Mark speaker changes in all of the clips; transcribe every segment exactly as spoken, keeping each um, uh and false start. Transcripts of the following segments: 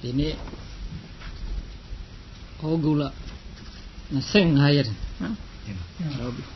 Speaker 1: ဒီနေ့ဟောကူလာ25ရက်နော်ဟုတ်ပြီ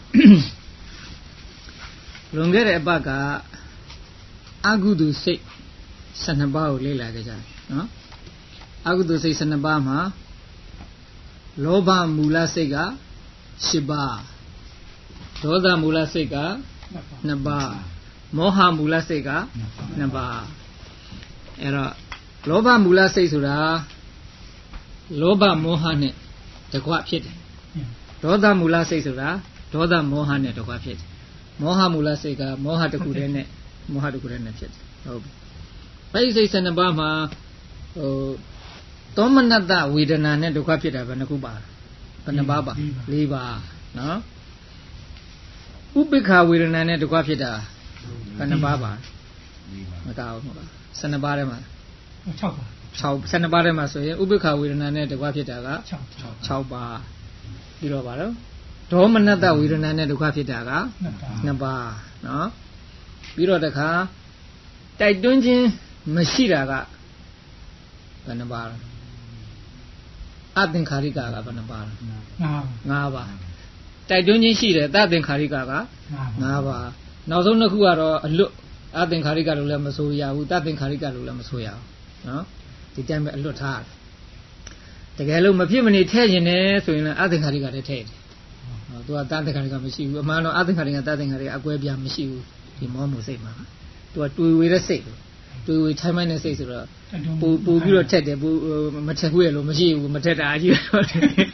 Speaker 1: လွန်ခဲ့တဲ့အပတ်ကအကုသိုလ်စိတ်12ပါးကိုလေ့လာကြကြတယ်နော်အကုသိုလ်စိတ်12ပါးမှာလောဘမူလစိတ်က10ပါးဒေါသမူလစိတ်က2ပါးမောဟမူလစိတ်က2ပါးအဲ့တော့လောဘမူလစိတ်ဆိုတာလောဘမောဟနဲ့တကွဖြစ်တယ်ဒေါသမူလစိတ်ဆိုတာဒေါသမောဟနဲ့တကွဖြစ်တယ်မောဟမူလစိတ်ကမောဟတစ်ခုတည်းနဲ့မောဟတစ်ခုတည်းနဲ့ဖြစ်တယ်ဟုတ်ပြီအဲ့ဒီစိတ်12ပါးမှာဟိုသောမနတဝေဒနာနဲ့ဒုက္ခဖြစ်တာဘယ်နှခုပါဘယ်နှပါးပါ၄ပါးနော်ဥပိ္ပခာဝေဒနာနဲ့ဒုက္ခဖြစ်တာဘယ်နှပါးပါမကောက်ဘူးပါ12ပါးထဲမှာ6ပါး6 12ပါးထဲမှာဆိုရင်ဥပိ္ပခာဝေဒနာနဲ့ဒုက္ခဖြစ်တာက6ပါးပြီးတော့ပါတော့ဒေါမနတဝေဒနာနဲ့ဒုက္ခဖြစ်တာက2ပါးနော်ပြီးတော့တခါတိုက်တွန်းခြင်းမရှိတာကဘယ်နှပါးလဲအသင်္ခါရိကကဘယ်နှပါးလဲ၅ပါးတိုက်တွန်းခြင်းရှိတယ်သသင်္ခါရိကက၅ပါးနောက်ဆုံးတစ်ခုကတော့အလွတ်အသင်္ခါရိကလို့လည်းမဆိုရဘူးသသင်္ခါရိကလို့လည်းမဆိုရဘူးနော်ဒီတိုင်းပဲအလွတ်ထားတယ်တကယ်လို့မဖြစ်မနေထည့်ရင်လည်းဆိုရင်လည်းအသင်္ခါရိကလည်းထည့်တယ်နော်သူကသသင်္ခါရိကမရှိဘူးအမှန်တော့အသင်္ခါရိကသသင်္ခါရိကအကွဲပြားမရှိဘူးဒီမောမှုစိတ်မှာသူကတွေ့ဝေတဲ့စိတ်တွေ့ဝေထိုင်းမိုင်းတဲ့စိတ်ဆိုတော့ပူပူပြီးတော့ထက်တယ်ပူမထက်ဘူးရလို့မရှိဘူးမထက်တာကြီးတော့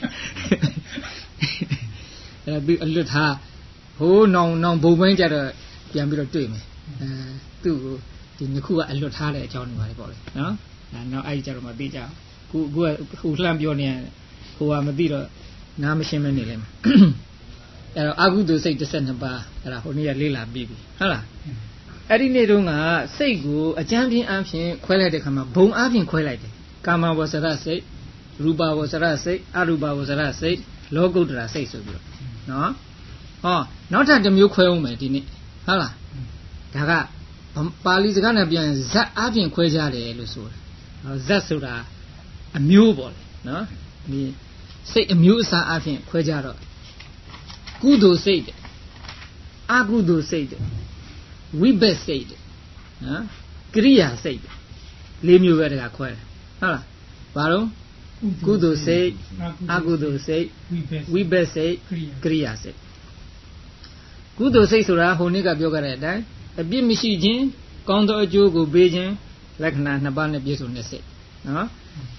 Speaker 1: အဲ့ပြီးအလွတ်ထားဟိုးနောင်နောင်ဘုံပိုင်းကြတော့ပြန်ပြီးတော့တွေ့မယ်အဲသူ့ကိုဒီနှစ်ခုကအလွတ်ထားတဲ့အကြောင်းတွေပါလေပေါ့လေနော်အဲနောက်အဲ့ဒီကြတော့မသိကြခုခုကခုလှမ်းပြောနေဟိုကမသိတော့နားမရှင်းမနေလဲအဲ့တော့အကုသိုလ်စိတ်12ပါးအဲ့ဒါဟိုနေ့ကလေ့လာပြီးပြီဟုတ်လားအဲ့ဒီနေ့တုန်းကစိတ်ကိုအကျမ်းပြင်းအဖြစ်ခွဲလိုက်တဲ့ခါမှာဘုံအဖြစ်ခွဲလိုက်တယ်ကာမဝဆရစိတ်ရူပဝဆရစိတ်အရူပဝဆရစိတ်လောကုတ္တရာစိတ်ဆိုပြီးတော့နော်ဟောနောက်ထပ်တစ်မျိုးခွဲအောင်မယ်ဒီနေ့ဟုတ်လားဒါကပါဠိစကားနဲ့ပြန်ဇတ်အပြင်ခွဲကြတယ်လို့ဆိုတယ်ဇတ်ဆိုတာအမျိုးပေါ့လေနော်ဒီစိတ်အမျိုးအစားအပြင်ခွဲကြတော့ကုသိုလ်စိတ်အကုသိုလ်စိတ်ဝိဘက်စိတ်နော်ကရိယာစိတ်လေးမျိုးပဲတကခွဲတယ်ဟုတ်လားဘာလို့ကုသိုလ်စိတ်အကုသိုလ်စိတ်ဝိဘက်စိတ်ကရိယာစိတ်ကုသိုလ်စိတ်ဆိုတာဟိုနေ့ကပြောခဲ့တဲ့အတိုင်းအပြစ်မရှိခြင်းကောင်းသောအကျိုးကိုပေးခြင်းလက္ခဏာနှစ်ပါးနဲ့ပြည့်စုံတဲ့စိတ်နော်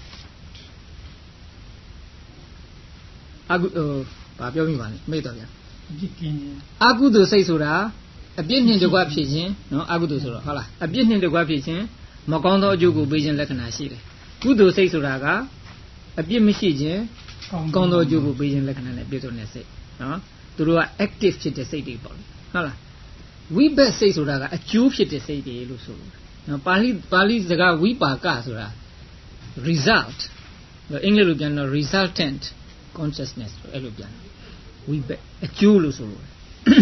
Speaker 1: အကုဟိုဘာပြောမိပါလဲမေ့တော့ဗျာအပြစ်ကင်းခြင်းအကုသိုလ်စိတ်ဆိုတာအပြစ်နှင့်တကွဖြစ်ခြင်းနော်အကုသိုလ်ဆိုတော့ဟုတ်လားအပြစ်နှင့်တကွဖြစ်ခြင်းမကောင်းသောအကျိုးကိုပေးခြင်းလက္ခဏာရှိတယ်ကုသိုလ်စိတ်ဆိုတာကအပြစ်မရှိခြင်းကောင်းသောအကျိုးကိုပေးခြင်းလက္ခဏာနဲ့ပြည့်စုံတဲ့စိတ်နော်သူတို့က active ဖြစ်တဲ့စိတ်တွေပေါ့လေဟုတ်လားဝိဘက်စိတ်ဆိုတာကအကျိုးဖြစ်တဲ့စိတ်တွေလို့ဆိုလို့နော်ပါဠိပါဠိစကားဝိပါကဆိုတာ result အင်္ဂလိပ်လိုပြန်တော့ resultant consciousness အဲ့လိုပြန်ဝိဘက်အကျိုးလို့ဆိုလို့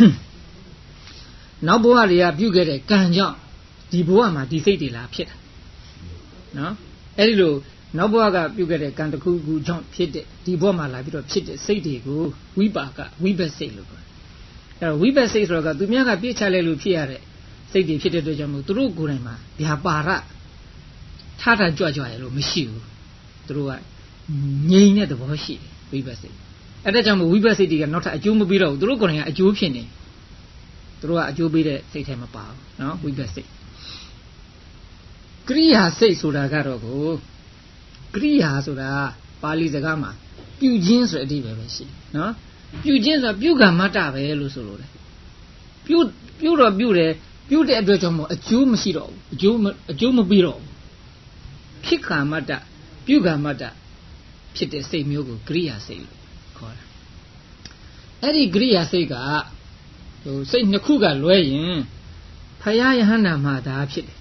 Speaker 1: နောက်ဘဝတွေကပြုခဲ့တဲ့ကံကြောင့်ဒီဘဝမှာဒီစိတ်တွေလာဖြစ်တာနော်အဲ့ဒီလိုနောက်ဘဝကပြုခဲ့တဲ့ကံတစ်ခုခုကြောင့်ဖြစ်တဲ့ဒီဘဝမှာလာပြီးတော့ဖြစ်တဲ့စိတ်တွေကိုဝိပါကဝိဘက်စိတ်လို့ပြောတယ်အဲ့တော့ဝိဘက်စိတ်ဆိုတော့ကသူများကပြစ်ချလဲလို့ဖြစ်ရတဲ့စိတ်တွေဖြစ်တဲ့အတွက်ကြောင့်မို့သူတို့ကိုယ်တိုင်မှာဗျာပါရထားတာကြွကြွရလို့မရှိဘူးသူတို့ကငြိမ်တဲ့သဘောရှိတယ်ဝိဘက်စိတ်အဲ့ဒါကြောင့်မို့ဝိဘက်စိတ်တွေကနောက်ထပ်အကျိုးမပေးတော့ဘူးသူတို့ကိုယ်တိုင်ကအကျိုးဖြစ်နေသူတို့ကအကျိုးပေးတဲ့စိတ်ထဲမှာပါဘူးနော်ဝိဘက်စိတ်ကရိယာစိတ်ဆိုတာကတော့ကိုကရိယာဆိုတာပါဠိစကားမှာပြုခြင်းဆိုတဲ့အဓိပ္ပာယ်ပဲရှိနော်ပြုခြင်းဆိုတာပြုကမ္မတပဲလို့ဆိုလို့လေပြုပြုတော့ပြုတယ်ပြုတဲ့အတွက်ကြောင့်မို့အကျိုးမရှိတော့ဘူးအကျိုးအကျိုးမပေးတော့ဘူးဖြစ်ကမ္မတပြုကမ္မတဖြစ်တဲ့စိတ်မျိုးကိုကရိယာစိတ်လို့ခေါ်တာအဲ့ဒီကရိယာစိတ်ကဟိုစိတ်နှစ်ခုကလွဲရင်ဖယားယဟန္တာမှာဒါဖြစ်တယ်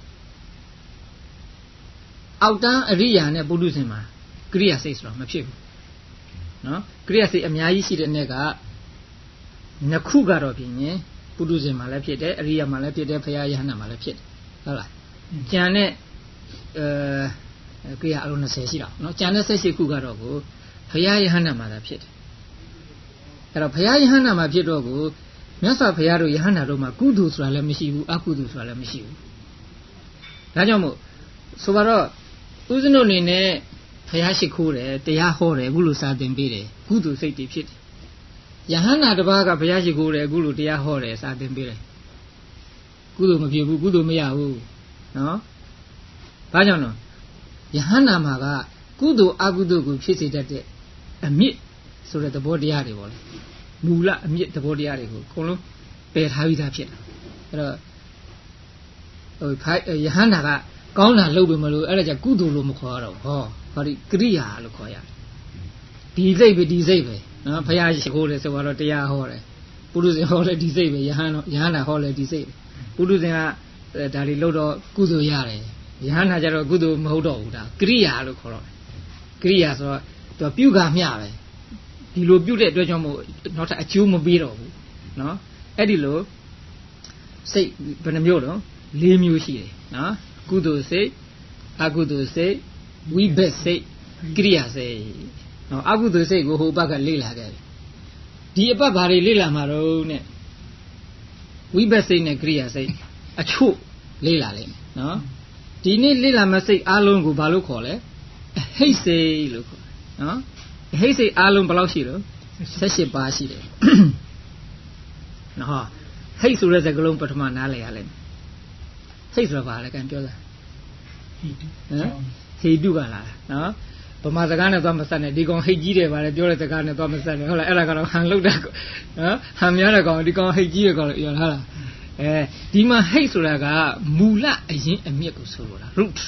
Speaker 1: အောက်တန်းအရိယာနဲ့ပုထုဇဉ်မှာကရိယာစိတ်ဆိုတော့မဖြစ်ဘူးနော်ကရိယာစိတ်အများကြီးရှိတဲ့နေ့ကနှစ်ခုကတော့ဖြစ်ရင်ပုထုဇဉ်မှာလည်းဖြစ်တယ်အရိယာမှာလည်းဖြစ်တယ်ဖယားယဟန္တာမှာလည်းဖြစ်တယ်ဟုတ်လားကျန်တဲ့အဲကိရိယာအလုံး20ရှိတော့နော်ကျန်တဲ့18ခုကတော့ကိုဘုရားယဟန္တာမှာသာဖြစ်တယ်အဲ့တော့ဘုရားယဟန္တာမှာဖြစ်တော့ကိုမြတ်စွာဘုရားတို့ယဟန္တာတို့မှာကုသိုလ်ဆိုတာလည်းမရှိဘူးအကုသိုလ်ဆိုတာလည်းမရှိဘူးဒါကြောင့်မို့ဆိုပါတော့ဦးဇင်းတို့အနေနဲ့ဘုရားရှိခိုးတယ်တရားဟောတယ်အခုလိုစာသင်ပေးတယ်ကုသိုလ်စိတ်တွေဖြစ်တယ်ယဟန္တာတစ်ပါးကဘုရားရှိခိုးတယ်အခုလိုတရားဟောတယ်စာသင်ပေးတယ်ကုသိုလ်မဖြစ်ဘူးကုသိုလ်မရဘူးနော်ဘာကြောင့်လဲယဟန္တာမှာကကုသိုလ်အကုသိုလ်ကိုဖြစ်စေတတ်တဲ့အမြင့်ဆိုတဲ့သဘောတရားတွေပေါ့လေမူလအမြင့်သဘောတရားတွေကိုအကုန်လုံးပယ်ထားပြီးသားဖြစ်တာအဲ့တော့ဟိုယဟန္တာကကောင်းတာလုပ်ပြီမလို့အဲ့ဒါကြကုသိုလ်လို့မခေါ်ရတော့ဟောဟောဒီကရိယာလို့ခေါ်ရတယ်ဒီစိတ်ပဲဒီစိတ်ပဲနော်ဘုရားရှိခိုးတယ်ဆိုတော့တရားဟောတယ်ပုရုဇဉ်ဟောတယ်ဒီစိတ်ပဲယဟန်ယဟန္တာဟောတယ်ဒီစိတ်ပုရုဇဉ်ကဒါတွေလုပ်တော့ကုသိုလ်ရတယ်ယဟန္တာကျတော့ကုသိုလ်မဟုတ်တော့ဘူးဒါကရိယာလို့ခေါ်တော့ကရိယာဆိုတော့သူပြုကမျှပဲဒီလိုပြုတဲ့အတွက်ကြောင့်မို့နောက်ထပ်အကျိုးမပေးတော့ဘူးနော်အဲ့ဒီလိုစိတ်ဘယ်နှမျိုးတော့၄မျိုးရှိတယ်နော်ကုသိုလ်စိတ်အကုသိုလ်စိတ်ဝိဘက်စိတ်ကရိယာစိတ်နော်အကုသိုလ်စိတ်ကိုဟိုဘက်ကလေ့လာခဲ့တယ်ဒီအပတ်ဘာတွေလေ့လာမှာတော့နဲ့ဝိဘက်စိတ်နဲ့ကရိယာစိတ်အချို့လေ့လာလိမ့်မယ်နော်ဒီနေ့လေ့လာမယ့်စိတ်အလုံးကိုဘာလို့ခေါ်လဲအဟိတ်စိတ်လို့ခေါ်နော်အဟိတ်စိတ်အလုံးဘယ်လောက်ရှိတော့၁၈ပါးရှိတယ်နော်ဟိတ်ဆိုတဲ့စကားလုံးပထမနားလည်ရလိမ့်မယ်ဟိတ်ဆိုတာဘာလဲကန်ပြောလားဟိတုဟမ်ဟိတုကလားနော်ဗမာစကားနဲ့သွားမဆက်နဲ့ဒီကောင်ဟိတ်ကြီးတယ်ဗါလေပြောတဲ့စကားနဲ့သွားမဆက်နဲ့ဟုတ်လားအဲ့ဒါကတော့ဟန်လောက်တာနော်ဟန်များတဲ့ကောင်ဒီကောင်ဟိတ်ကြီးတဲ့ကောင်ပြောလားအဲဒီမှာဟိတ်ဆိုတာကမူလအရင်အမြစ်ကိုဆိုလိုတာ root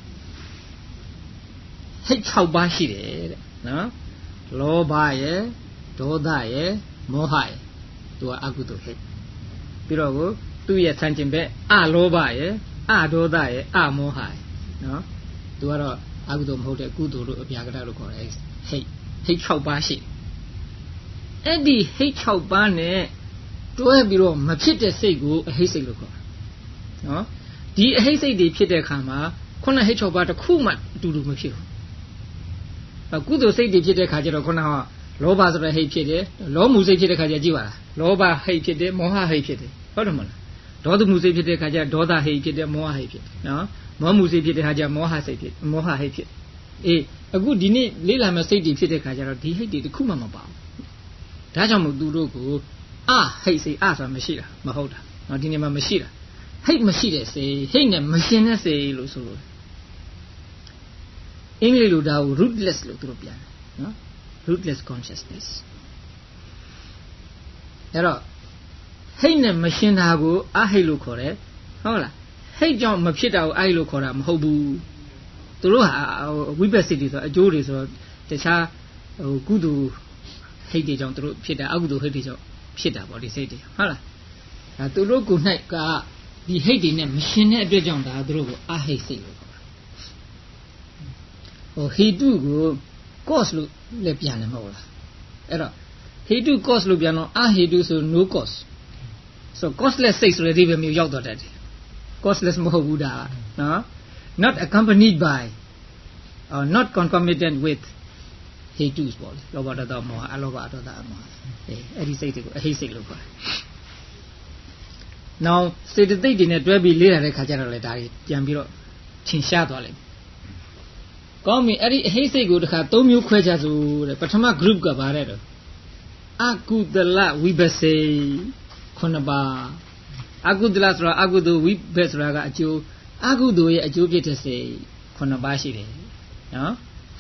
Speaker 1: ဟိတ်၆ပါးရှိတယ်တဲ့နော်လောဘရယ်ဒေါသရယ်မောဟရယ်သူကအကုသိုလ်ဟိတ်ပြီးတော့ကိုသူ့ရဲ့ဆန့်ကျင်ဘက်အလောဘရယ်အဒေါသရယ်အမောဟရယ်နော်သူကတော့အကုသိုလ်မဟုတ်တဲ့ကုသိုလ်လို့အပြာကတလို့ခေါ်တယ်ဟိတ်ဟိတ်၆ပါးရှိအဲ့ဒီဟိတ်၆ပါးနဲ့တွဲပြီးတော့မဖြစ်တဲ့စိတ်ကိုအဟိတ်စိတ်လို့ခေါ်တာနော်ဒီအဟိတ်စိတ်တွေဖြစ်တဲ့အခါမှာခုနဟိတ်၆ပါးတစ်ခုမှအတူတူမဖြစ်ဘူးကုသိုလ်စိတ်တွေဖြစ်တဲ့အခါကျတော့ခုနကလောဘဆိုတဲ့ဟိတ်ဖြစ်တယ်လောမှုစိတ်ဖြစ်တဲ့အခါကျကြည့်ပါလားလောဘဟိတ်ဖြစ်တယ်မောဟဟိတ်ဖြစ်တယ်ဟုတ်တယ်မလားဒေါသမှုစိတ်ဖြစ်တဲ့အခါကျဒေါသဟိတ်ဖြစ်တယ်မောဟဟိတ်ဖြစ်တယ်နော်မောမှုစိတ်ဖြစ်တဲ့အခါကျမောဟစိတ်ဖြစ်မောဟဟိတ်ဖြစ်အေးအခုဒီနေ့လေ့လာမယ့်စိတ်တွေဖြစ်တဲ့အခါကျတော့ဒီဟိတ်တွေတစ်ခုမှမပါဘူးဒါကြောင့်မို့သူတို့ကိုအဟိတ်စိတ်အဆိုတာမရှိတာမဟုတ်တာနော်ဒီနေ့မှမရှိတာဟိတ်မရှိတဲ့စိတ်ဟိတ်နဲ့မရှင်တဲ့စိတ်လို့ဆိုလို့အင်္ဂလိပ်လိုဒါကို rootless လို့သူတို့ပြန်တယ်နော် rootless consciousness အဲ့တော့ဟိတ်နဲ့မရှင်တာကိုအဟိတ်လို့ခေါ်တယ်ဟုတ်လားဟိတ်ကြောင့်မဖြစ်တာကိုအဟိတ်လို့ခေါ်တာမဟုတ်ဘူးသူတို့ဟာဝိပဿနာဆိုအကျိုးတွေဆိုတော့တခြားဟိုကုသိုလ်ဟိတ်တွေကြောင့်သူတို့ဖြစ်တာအကုသိုလ်ဟိတ်တွေကြောင့်ဖြစ်တာပေါ့ဒီစိတ်တွေဟုတ်လားဒါသူတို့ကို၌ကဒီဟိတ်တွေနဲ့မရှင်တဲ့အတွက်ကြောင့်ဒါသူတို့ကိုအဟိတ်စိတ်လို့ခေါ်တာဟိုဟိတုကို cause လို့လည်းပြန်တယ်မဟုတ်လားအဲ့တော့ဟိတု cause လို့ပြန်တော့အဟိတုဆို no cause so causeless စိတ်ဆိုတဲ့ဒီပဲမျိုးရောက်တော့တတ်တယ် causeless မဟုတ်ဘူးဒါကနော် not accompanied by or not concomitant with hatus ပေါ့လေလောဘဒေါသမောဟအလောဘဒေါသအမောဟအဲအဲ့ဒီစိတ်တွေကိုအဟိစိတ်လို့ခေါ်တယ်။ now စေတသိက်တွေနဲ့တွဲပြီးလေ့လာတဲ့ခါကျတော့လေဒါတွေပြန်ပြီးတော့ထင်ရှားသွားလိမ့်မယ်။ကောင်းပြီအဲ့ဒီအဟိစိတ်ကိုတခါ၃မျိုးခွဲခြားစို့တဲ့ပထမ group ကဘာလဲတော့အကုသလဝိပဿေခုနှစ်ပါးအကုသလဆိုတာအကုသိုလ်ဝိပဿဆိုတာကအကျိုးအကုသိုလ်ရဲ့အကျိုးဖြစ်တဲ့စိတ်ခုနှစ်ပါးရှိတယ်နော်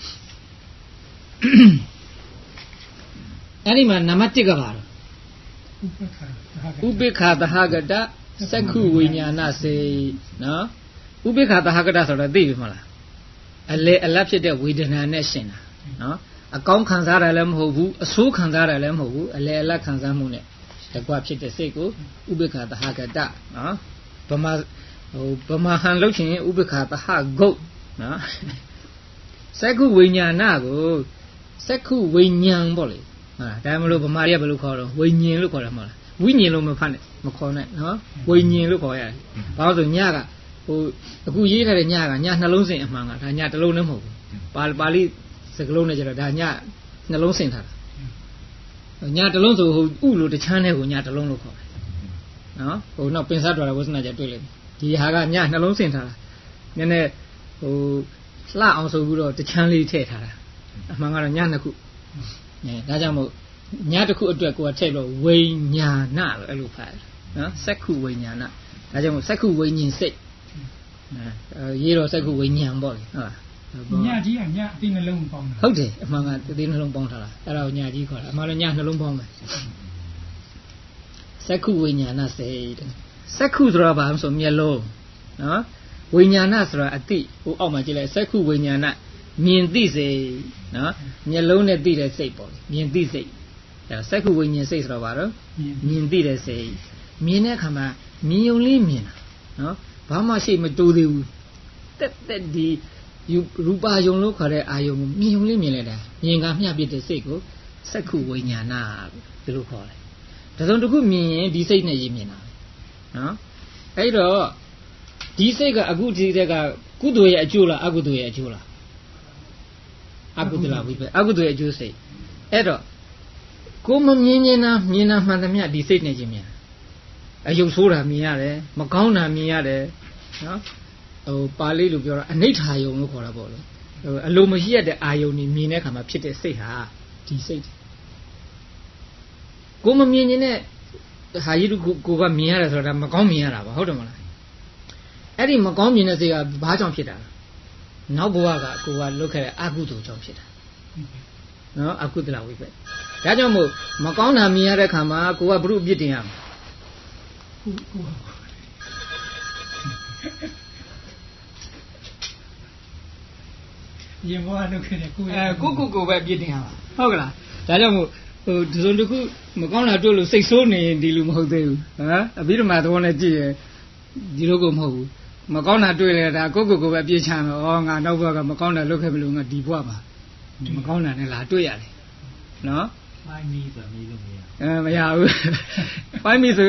Speaker 1: အဲ့ဒီမှာနံပါတ်၁ကပါတော့ဥပိ္ပခာသဟဂတသက္ခုဝိညာဏစေနော်ဥပိ္ပခာသဟဂတဆိုတာသိပြီမလားအလေအလတ်ဖြစ်တဲ့ဝေဒနာနဲ့ရှင်တာနော်အကောင်းခံစားရတယ်လည်းမဟုတ်ဘူးအဆိုးခံစားရတယ်လည်းမဟုတ်ဘူးအလေအလတ်ခံစားမှုနဲ့တကွဖြစ်တဲ့စိတ်ကိုဥပိ္ပခာသဟဂတနော်ဗမာဟိုဗမာဟန်လို့ချင်းဥပိ္ပခာသဟဂုတ်နော်သက္ခုဝိညာဏကိုသက္ခုဝိညာဉ်ပေါ့လေဟာဒါမှမလို့ဗမာတွေကဘယ်လိုခေါ်တော့ဝိညာဉ်လို့ခေါ်တာမဟုတ်လားဝိညာဉ်လို့မဖတ်နဲ့မခေါ်နဲ့နော်ဝိညာဉ်လို့ခေါ်ရတယ်ဘာလို့ဆိုညကဟဟိုအခုရေးထားတဲ့ညကညနှလုံးစင်အမှန်ကဒါညတစ်လုံးလည်းမဟုတ်ဘူးပါပါဠိစကားလုံးနဲ့ကျတော့ဒါညနှလုံးစင်ထားတာညတစ်လုံးဆိုဟိုဥလို့တချမ်းတဲ့ကိုညတစ်လုံးလို့ခေါ်တယ်နော်ဟိုနောက်ပင်စားတော်ရဝဆနာကြတွေ့လိမ့်မယ်ဒီဟာကညနှလုံးစင်ထားတာနည်းနည်းဟိုလှအောင်ဆိုပြီးတော့တချမ်းလေးထည့်ထားတာအမှန်ကတော့ညနှစ်ခုအဲဒါကြောင့်မို့ညတစ်ခုအတွက်ကိုကထည့်လို့ဝိညာဏလို့အဲ့လိုဖတ်နော်စက္ခုဝိညာဏဒါကြောင့်မို့စက္ခုဝိညာဉ်စိတ်အဲရေးတော့စက္ခုဝိညာဉ်ပေါ့လေဟုတ်လား
Speaker 2: ညကြီးကညအသိနှလုံးပေါင်းတာ
Speaker 1: ဟုတ်တယ်အမှန်ကအသိနှလုံးပေါင်းထားတာအဲ့ဒါကိုညကြီးခေါ်တာအမှန်တော့ညနှလုံးပေါင်းမယ်စက္ခုဝိညာဏစိတ်တဲ့စက္ခုဆိုတာဘာလို့ဆိုမျက်လုံးနော်ဝိညာဏဆိုတာအသိဟိုအောက်မှာကြည့်လိုက်စက္ခုဝိညာဏမြင်သိစိတ်နော်မျက်လုံးနဲ့သိတဲ့စိတ်ပေါ့လေမြင်သိစိတ်အဲစက္ခုဝိညာဉ်စိတ်ဆိုတော့ဘာလို့မြင်သိတဲ့စိတ်မြင်တဲ့အခါမှာမြင်ုံလေးမြင်တာနော်ဘာမှရှိမတိုးသေးဘူးတက်တက်ဒီရူပါယုံလို့ခေါ်တဲ့အာယုံကိုမြင်ုံလေးမြင်လိုက်တာမြင်ကမျှပြတဲ့စိတ်ကိုစက္ခုဝိညာဏဒီလိုခေါ်တယ်ဒါဆိုတစ်ခုမြင်ရင်ဒီစိတ်နဲ့ရည်မြင်တာနော်အဲ့တော့ဒီစိတ်ကအခုဒီတဲ့ကကုသိုလ်ရဲ့အကျိုးလားအကုသိုလ်ရဲ့အကျိုးလားအကုသိုလ်လားဝိပ္ပအကုသိုလ်ရဲ့အကျိုးစိတ်အဲ့တော့ကိုမမြင်နေတာမြင်တာမှန်သမျှဒီစိတ်နဲ့ချင်းမြင်အယုတ်ဆိုးတာမြင်ရတယ်မကောင်းတာမြင်ရတယ်နော်ဟိုပါဠိလိုပြောတာအနိဋ္ဌာယုံလို့ခေါ်တာပေါ့လေဟိုအလိုမရှိရတဲ့အာယုံนี่မြင်တဲ့အခါမှာဖြစ်တဲ့စိတ်ဟာဒီစိတ်ကိုမမြင်နေတဲ့ဟာကြီးတို့ကိုကမြင်ရတယ်ဆိုတာမကောင်းမြင်ရတာပါဟုတ်တယ်မလားအဲ့ဒီမကောင်းမြင်တဲ့စိတ်ကဘာကြောင့်ဖြစ်တာလဲနောက်ဘဝကကိုကလုတ်ခဲ့တဲ့အကုသိုလ်ကြောင့်ဖြစ်တာနော်အကုသလဝိပ္ပဒါကြောင့်မို့မကောင်းတာမြင်ရတဲ့ခါမှာကိုကဘုရုအပြစ်တင်ရမှာ
Speaker 2: ရင်ဘဝလုတ်ခဲ့တဲ့ကို
Speaker 1: အဲကိုကိုကိုပဲအပြစ်တင်ရမှာဟုတ်ကလားဒါကြောင့်မို့ဟိုဒီစုံတစ်ခုမကောင်းတာတွေ့လို့စိတ်ဆိုးနေရင်ဒီလိုမဟုတ်သေးဘူးဟမ်အပြီးတော့မှသဘောနဲ့ကြည့်ရင်ဒီလိုကိုမဟုတ်ဘူးမကောင်းတာတွေ့လဲဒါကိုကိုကိုပဲပြေးချမ်းတော့ဩငါနောက်ဘက်ကမကောင်းတာလုပ်ခဲ့မလို့ငါဒီဘဝမှာမကောင်းတာနဲ့လာတွေ့ရတယ်နော်
Speaker 2: ပိုင်းမီဆိုမီလို့မရ
Speaker 1: အဲမရဘူးပိုင်းမီဆို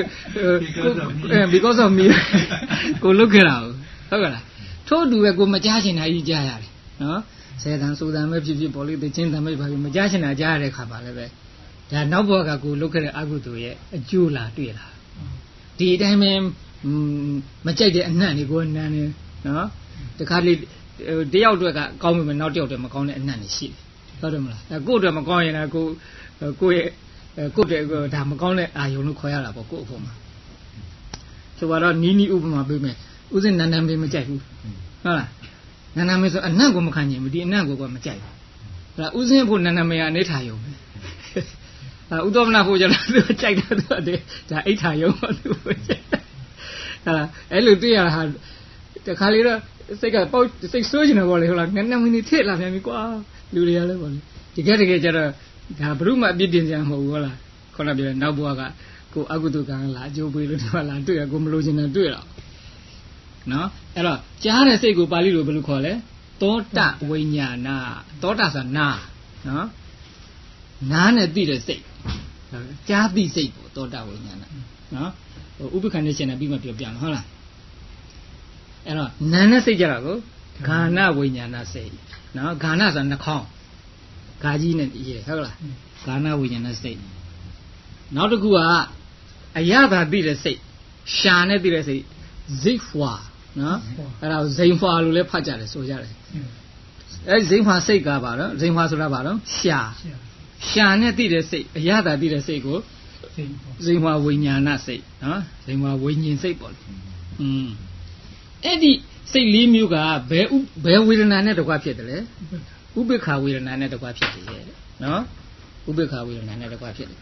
Speaker 1: because of me ကိုလုပ်ခဲ့တာဟုတ်ကလားထို့တူပဲကိုမကြားချင်တာကြီးကြားရတယ်နော်ဆယ်တန်စိုးတန်ပဲဖြစ်ဖြစ်ပေါ်လိတချင်းတန်ပဲဘာဖြစ်မကြားချင်တာကြားရတဲ့ခါပါလဲပဲဒါနောက်ဘဝကကိုလုပ်ခဲ့တဲ့အကုသိုလ်ရဲ့အကျိုးလာတွေ့လာဒီအတိုင်းပဲမကြိုက်တဲ့အနံ့တွေကိုနန်းနေနော်တခါလေတယောက်အတွက်ကကောင်းပြီမနောက်တယောက်တည်းမကောင်းတဲ့အနံ့တွေရှိတယ်ဟုတ်တယ်မလားအဲကိုယ့်အတွက်မကောင်းရင်လည်းကိုကိုယ့်ရဲ့ကိုယ့်တဲ့ဒါမကောင်းတဲ့အာယုံလို့ခေါ်ရတာပေါ့ကိုယ့်အဖို့မှာဆိုတော့နီးနီးဥပမာပေးမယ်ဥစဉ်နန်းနန်းပေးမကြိုက်ဘူးဟုတ်လားနန်းနန်းမေးဆိုအနံ့ကိုမခံနိုင်ဘူးဒီအနံ့ကိုကမကြိုက်ဘူးဒါဥစဉ်ဖို့နန်းနန်းမေးအနေထားယုံပဲဥဒ္ဓမနာဖို့ကြတော့သူကြိုက်တယ်သူကဒါအိဋ္ဌာယုံပါသူကြိုက်ဟာအဲ့လိုတွေ့ရတာဟာတခါလေတော့စိတ်ကပေါက်စိတ်ဆိုးနေတယ်ပေါ့လေဟုတ်လားငါနှစ်မိနစ်ထည့်လာပြန်ပြီကွာလူတွေကလည်းပေါ့လေဒီကဲတကယ်ကျတော့ဒါဘုရုမအပြစ်တင်ကြမှာမဟုတ်ဘူးဟုတ်လားခေါင်းပြောတယ်နောက်ဘဝကကိုအကုသိုလ်ကံလာအကျိုးပေးလို့ဒီမှာလာတွေ့ရကိုမလို့ချင်တယ်တွေ့တော့နော်အဲ့တော့ကြားတဲ့စိတ်ကိုပါဠိလိုဘယ်လိုခေါ်လဲသောတဝိညာဏသောတဆိုတာနာနော်နားနဲ့သိတဲ့စိတ်ကြားသိစိတ်ပေါ့သောတဝိညာဏနော်ဟိုဥပ္ပခန္ဓရှင်နဲ့ပြီးမှပြောပြမှာဟုတ်လားအဲ့တော့နာနဲ့စိတ်ကြတာကိုဂါဏဝိညာဏစိတ်နော်ဂါဏဆိုတာနှာခေါင်းဂါကြီးနဲ့ရေးဟုတ်လားဂါဏဝိညာဏစိတ်နောက်တစ်ခုကအရသာသိတဲ့စိတ်ရှာနဲ့သိတဲ့စိတ်ဇိဖွာနော်အဲ့ဒါဇိမ်ဖွာလို့လည်းဖတ်ကြတယ်ဆိုကြတယ်အဲ့ဇိမ်ဖွာစိတ်ကပါတော့ဇိမ်ဖွာဆိုတာပါတော့ရှာရှာနဲ့သိတဲ့စိတ်အရသာသိတဲ့စိတ်ကိုဇိမ်ဖွာဝိညာဏစိတ်နော်ဇိမ်ဖွာဝိညာဉ်စိတ်ပေါ့လေอืมအဲ့ဒီစိတ်လေးမျိုးကဘယ်ဘယ်ဝေဒနာနဲ့တကွဖြစ်တယ်လဲဥပိ္ပခာဝေဒနာနဲ့တကွဖြစ်တယ်နော်ဥပိ္ပခာဝေဒနာနဲ့တကွဖြစ်တယ်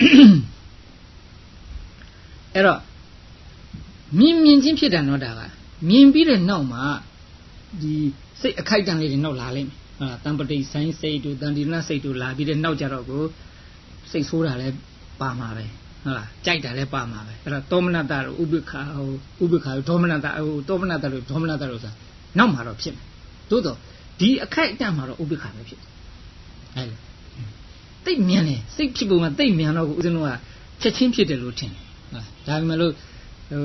Speaker 1: အဲ့တော့မြင်မြင်ချင်းဖြစ်တယ်နော်ဒါကမြင်ပြီးတဲ့နောက်မှာဒီစိတ်အခိုက်အတန့်လေးတွေနောက်လာလိမ့်မယ်ဟာတံပတိဆိုင်စိတ်တို့တန်တိရဏစိတ်တို့လာပြီးတဲ့နောက်ကြတော့ကိုစိတ်ဆိုးတာလည်းပါမှာပဲဟုတ်လားကြိုက်တာလည်းပါမှာပဲအဲ့တော့သောမနတတို့ဥပိ္ပခာဟိုဥပိ္ပခာတို့ဒေါမနတဟိုသောမနတတို့ဒေါမနတတို့ဆိုတာနောက်မှာတော့ဖြစ်မယ်သို့တော့ဒီအခိုက်အတန့်မှာတော့ဥပိ္ပခာပဲဖြစ်တယ်ဟဲ့တိတ်မြန်တယ်စိတ်ဖြစ်ပုံကတိတ်မြန်တော့ကိုဦးဇင်းတို့ကချက်ချင်းဖြစ်တယ်လို့ထင်တယ်ဟုတ်ဒါပေမဲ့လို့ဟို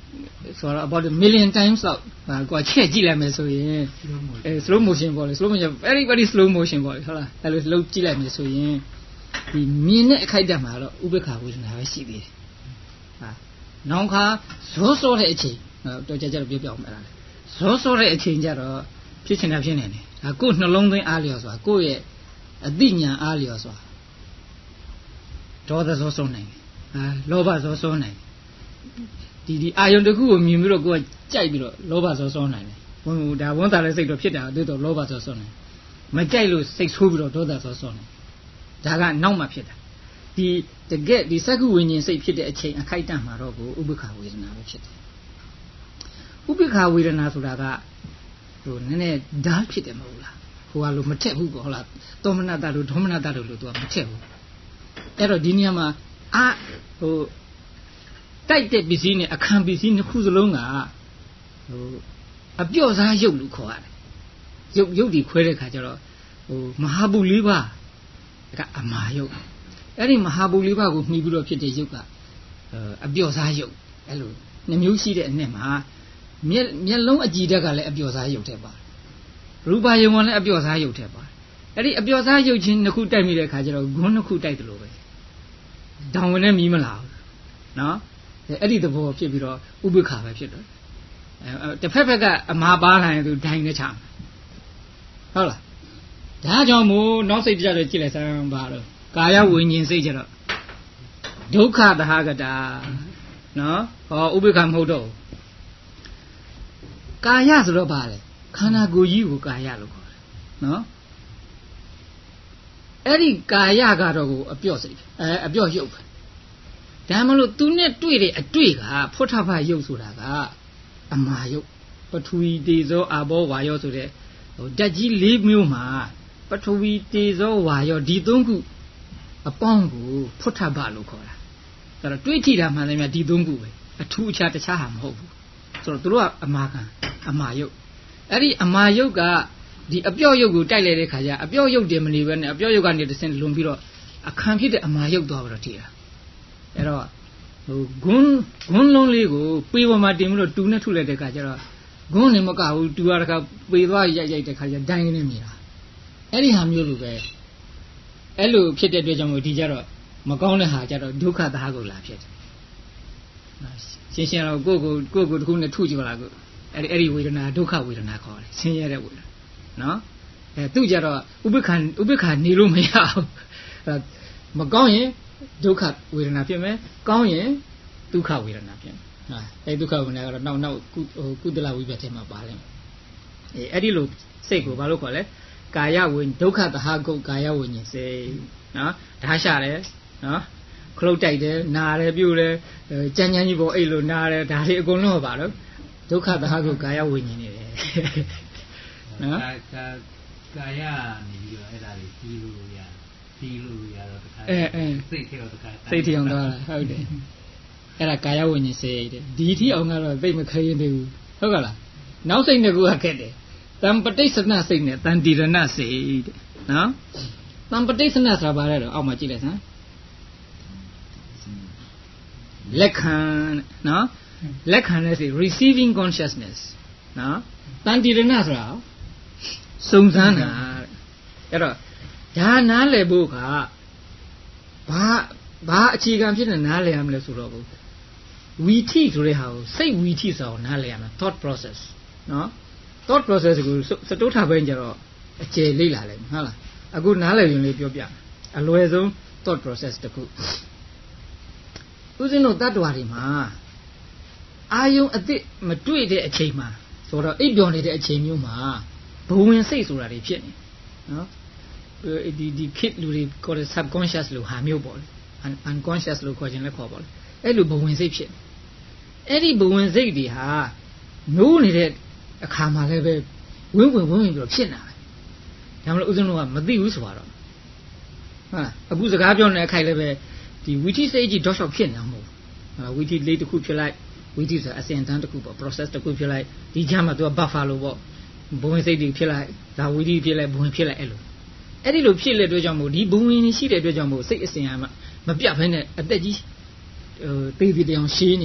Speaker 1: ဆိုတော့ about a million times လောက်ကိုချက်ကြည့်လိုက်မယ်ဆိုရင်အဲ slow motion ပေါ့လေ slow motion very very slow motion ပေါ့လေဟုတ်လားအဲ့လိုလှုပ်ကြည့်လိုက်မယ်ဆိုရင်ဒီမြင်တဲ့အခိုက်အတန့်မှာတော့ဥပေက္ခဝေဒနာပဲရှိသေးတယ်ဟာနောက်ခါဇောစောတဲ့အချိန်တော့ကြကြတော့ပြောပြအောင်မယ်လားဇောစောတဲ့အချိန်ကျတော့ဖြစ်ချင်တာဖြစ်နေတယ်ဒါကိုယ်နှလုံးသွင်းအားလျော်ဆိုတာကိုယ့်ရဲ့အသိဉာဏ်အားလျော်ဆိုတာဒေါသဇောစောနိုင်တယ်ဟာလောဘဇောစောနိုင်ဒီဒီအာယုန်တစ်ခုကိုမြင်ပြီးတော့ကိုယ်ကကြိုက်ပြီးတော့လောဘဇောစောနိုင်တယ်ဝန်ဒါဝန်တာလည်းစိတ်တော့ဖြစ်တာတို့တော့လောဘဇောစောနိုင်မကြိုက်လို့စိတ်ဆိုးပြီးတော့ဒေါသဇောစောနိုင်ဒါကနောက်မှဖြစ်တာဒီတကယ်ဒီစက္ခုဝိညာဉ်စိတ်ဖြစ်တဲ့အချိန်အခိုက်အတန့်မှာတော့ကိုဥပ္ပခဝေဒနာပဲဖြစ်တယ်ဥပ္ပခဝေဒနာဆိုတာကဟိုနည်းနည်းဓာတ်ဖြစ်တယ်မဟုတ်လားဟိုကလို့မထက်ဘူးပေါ့ဟုတ်လားသောမနတတို့ဒေါမနတတို့လို့သူကမထက်ဘူးအဲ့တော့ဒီနေရာမှာအာဟိုတိုက်တဲ့ပစ္စည်းနဲ့အခမ်းပစ္စည်းနှစ်ခုစလုံးကဟိုအပြော့စားရုပ်လို့ခေါ်ရတယ်ရုပ်ရုပ်ဒီခွဲတဲ့ခါကျတော့ဟိုမဟာဘူလေးပါကအမာရုပ်အဲ့ဒီမဟာဘူလေးပါကိုမှီပြီးတော့ဖြစ်တဲ့ရုပ်ကအပြော့စားရုပ်အဲ့လိုနှမျိုးရှိတဲ့အနှစ်မှာမျက်မျက်လုံးအကြည့်တက်ကလည်းအပြော့စားရုပ်ထဲပါတယ်ရူပယုံကလည်းအပြော့စားရုပ်ထဲပါတယ်အဲ့ဒီအပြော့စားရုပ်ချင်းနှစ်ခုတိုက်မိတဲ့ခါကျတော့ဂွန်းနှစ်ခုတိုက်တယ်လို့ပဲတောင်ဝင်နဲ့မီးမလာဘူးနော်အဲ့ဒီသဘောဖြစ်ပြီးတော့ဥပိ္ပခာပဲဖြစ်တော့အဲတစ်ဖက်ဖက်ကအမှားပါလာရင်သူဒိုင်းနဲ့ချမယ်ဟုတ်လားဒါကြောင့်မို့နောက်စိတ်ကြတော့ကြည့်လိုက်စမ်းပါတော့ကာယဝိညာဉ်စိတ်ကြတော့ဒုက္ခသဟကတာနော်ဟောဥပိ္ပခာမဟုတ်တော့ကာယဆိုတော့ပါလေခန္ဓာကိုယ်ကြီးကိုကာယလို့ခေါ်တယ်နော်အဲ့ဒီကာယကတော့ကိုအပြော့စိတ်အဲအပြော့ရုပ်ပဲဒါမှမဟုတ်သူနဲ့တွေ့တဲ့အတွေ့ကဖွတ်ထဖရုပ်ဆိုတာကအမာရုပ်ပထဝီတေဇောအာဘောဝါယောဆိုတဲ့ဟိုဓာတ်ကြီး၄မျိုးမှာပထဝီတေဇောဝါယောဒီသုံးခုအပေါင်းကိုဖွတ်ထဖလို့ခေါ်တာအဲ့တော့တွေးထိတာမှန်တယ်များဒီသုံးခုပဲအထူးအခြားတခြားဟာမဟုတ်ဘူးဆိုတော့သူတို့ကအမာခံအမာရုပ်အဲ့ဒီအမာရုပ်ကဒီအပြော့ရုပ်ကိုတိုက်လိုက်တဲ့ခါကျအပြော့ရုပ်တင်မနေဘဲနဲ့အပြော့ရုပ်ကနေတစ်ဆင့်လွန်ပြီးတော့အခမ်းဖြစ်တဲ့အမာရုပ်သွားပြီးတော့ထိတာအဲ့တော့ဟိုဂွန်းဂွန်းလုံးလေးကိုပေပေါ်မှာတင်ပြီးတော့တူနဲ့ထုလိုက်တဲ့ခါကျတော့ဂွန်းနေမကဘူးတူရတခါပေသွားရိုက်ရိုက်တဲ့ခါကျဒိုင်းနေမြင်တာအဲ့ဒီဟာမျိုးလိုပဲအဲ့လိုဖြစ်တဲ့အတွက်ကြောင့်မို့ဒီကျတော့မကောင်းတဲ့ဟာကျတော့ဒုက္ခသဟကိုလာဖြစ်တယ်ရှင်းရှင်းတော့ကိုကိုကိုကိုတခုနဲ့ထုကြပါလားကိုအဲ့ဒီအဲ့ဒီဝေဒနာဒုက္ခဝေဒနာခေါ်တယ်ဆင်းရဲတဲ့ဝေဒနာနော်အဲသူကြတော့ဥပ္ပခာဥပ္ပခာနေလို့မရဘူးမကောင်းရင်ဒုက္ခဝေဒနာဖြစ်မယ်ကောင်းရင်ဒုက္ခဝေဒနာဖြစ်မယ်ဟာအဲဒုက္ခဝေဒနာကတော့နောက်နောက်ကုကုသလဝိပဿနာမှာပါလိမ့်မယ်အဲအဲ့ဒီလိုစိတ်ကိုဘာလို့ခေါ်လဲကာယဝိဒုက္ခသဟကုတ်ကာယဝိညာဉ်စိတ်နော်ဓာတ်ရှာတယ်နော်ခလုတ်တိုက်တယ်နာတယ်ပြုတ်တယ်ကြမ်းကြမ်းကြီးပေါ်အိတ်လို့နာတယ်ဒါတွေအကုန်လုံးပါတော့ဒုက္ခသဟကုတ်ကာယဝိညာဉ်နေတယ်နော်
Speaker 2: ကာကာယနေပြီးတော့အဲ့ဒါတွေပြီးလို့ရပြီးလို့ရတော့တခါ
Speaker 1: အဲအဲ
Speaker 2: စိတ်ထဲတော့တခါ
Speaker 1: စိတ်ထအောင်သွားတာဟုတ်တယ်အဲ့ဒါကာယဝိညာဉ်စိတ်တဲ့ဒီထီအောင်ကတော့သိမခရင်သေးဘူးဟုတ်ကလားနောက်စိတ်တစ်ခုကခက်တယ်တံပဋိစ္စနစိတ်နဲ့တန်တိရဏစိတ်တဲ့နော်တံပဋိစ္စနဆိုတာဘာလဲတော့အောက်မှာကြည့်လိုက်စမ်းလက်ခံနော်လက်ခံတဲ့စိတ် receiving consciousness နော်တန်တိရဏဆိုတာစုံစမ်းတာအဲ့တော့ဒါနားလည်ဖို့ကဘာဘာအခြေခံဖြစ်နေနားလည်ရမလဲဆိုတော့ဝီထိဆိုတဲ့ဟာကိုစိတ်ဝီထိဆိုအောင်နားလည်ရမယ် thought process နော် thought process ကိုစတိုးထားပိုင်းကျတော့အကျယ်လေ့လာလိုက်ဟုတ်လားအခုနားလည်ရင်လေးပြောပြအလွယ်ဆုံး thought process တခုဦးဇင်းတို့တ attva တွေမှာအာယုံအစ်စ်မတွေ့တဲ့အချိန်မှာဆိုတော့အိပ်ပျော်နေတဲ့အချိန်မျိုးမှာဘဝင်စိတ်ဆိုတာတွေဖြစ်နေနော်ဒီဒီ kit လူတွေခေါ်တဲ့ subconscious လို့ဟာမျိုးပေါ့လေ unconscious လို့ခေါ်ခြင်းလည်းခေါ်ပါလေအဲ့လိုဘဝင်စိတ်ဖြစ်အဲ့ဒီဘဝင်စိတ်တွေဟာနိုးနေတဲ့အခါမှာလည်းပဲဝင်းဝင်ဝင်းဝင်ပြီးတော့ဖြစ်နေတာပဲဒါမှမဟုတ်ဦးဇင်းတို့ကမသိဘူးဆိုတော့ဟာအခုစကားပြောနေတဲ့အခိုက်လည်းပဲဒီဝီထိစိတ်ကြီးဒေါက်ရှော့ဖြစ်နေတာမဟုတ်ဘူးဝီထိလေးတစ်ခုဖြစ်လိုက်ဝီထိဆိုတာအစဉ်တန်းတစ်ခုပေါ့ process တစ်ခုဖြစ်လိုက်ဒီချမ်းမှာသူက buffer လို့ပေါ့ဘဝင်စိတ်တွေဖြစ်လိုက်ဒါဝီထိဖြစ်လိုက်ဘဝင်ဖြစ်လိုက်အဲ့လိုအဲ့ဒီလိုဖြစ်တဲ့အတွက်ကြောင့်မို့ဒီဘဝင်ကြီးရှိတဲ့အတွက်ကြောင့်မို့စိတ်အစဉ်အမှမပြတ်ဘဲနဲ့အသက်ကြီးဟိုသေးသေးတောင်ရှင်းနေတာ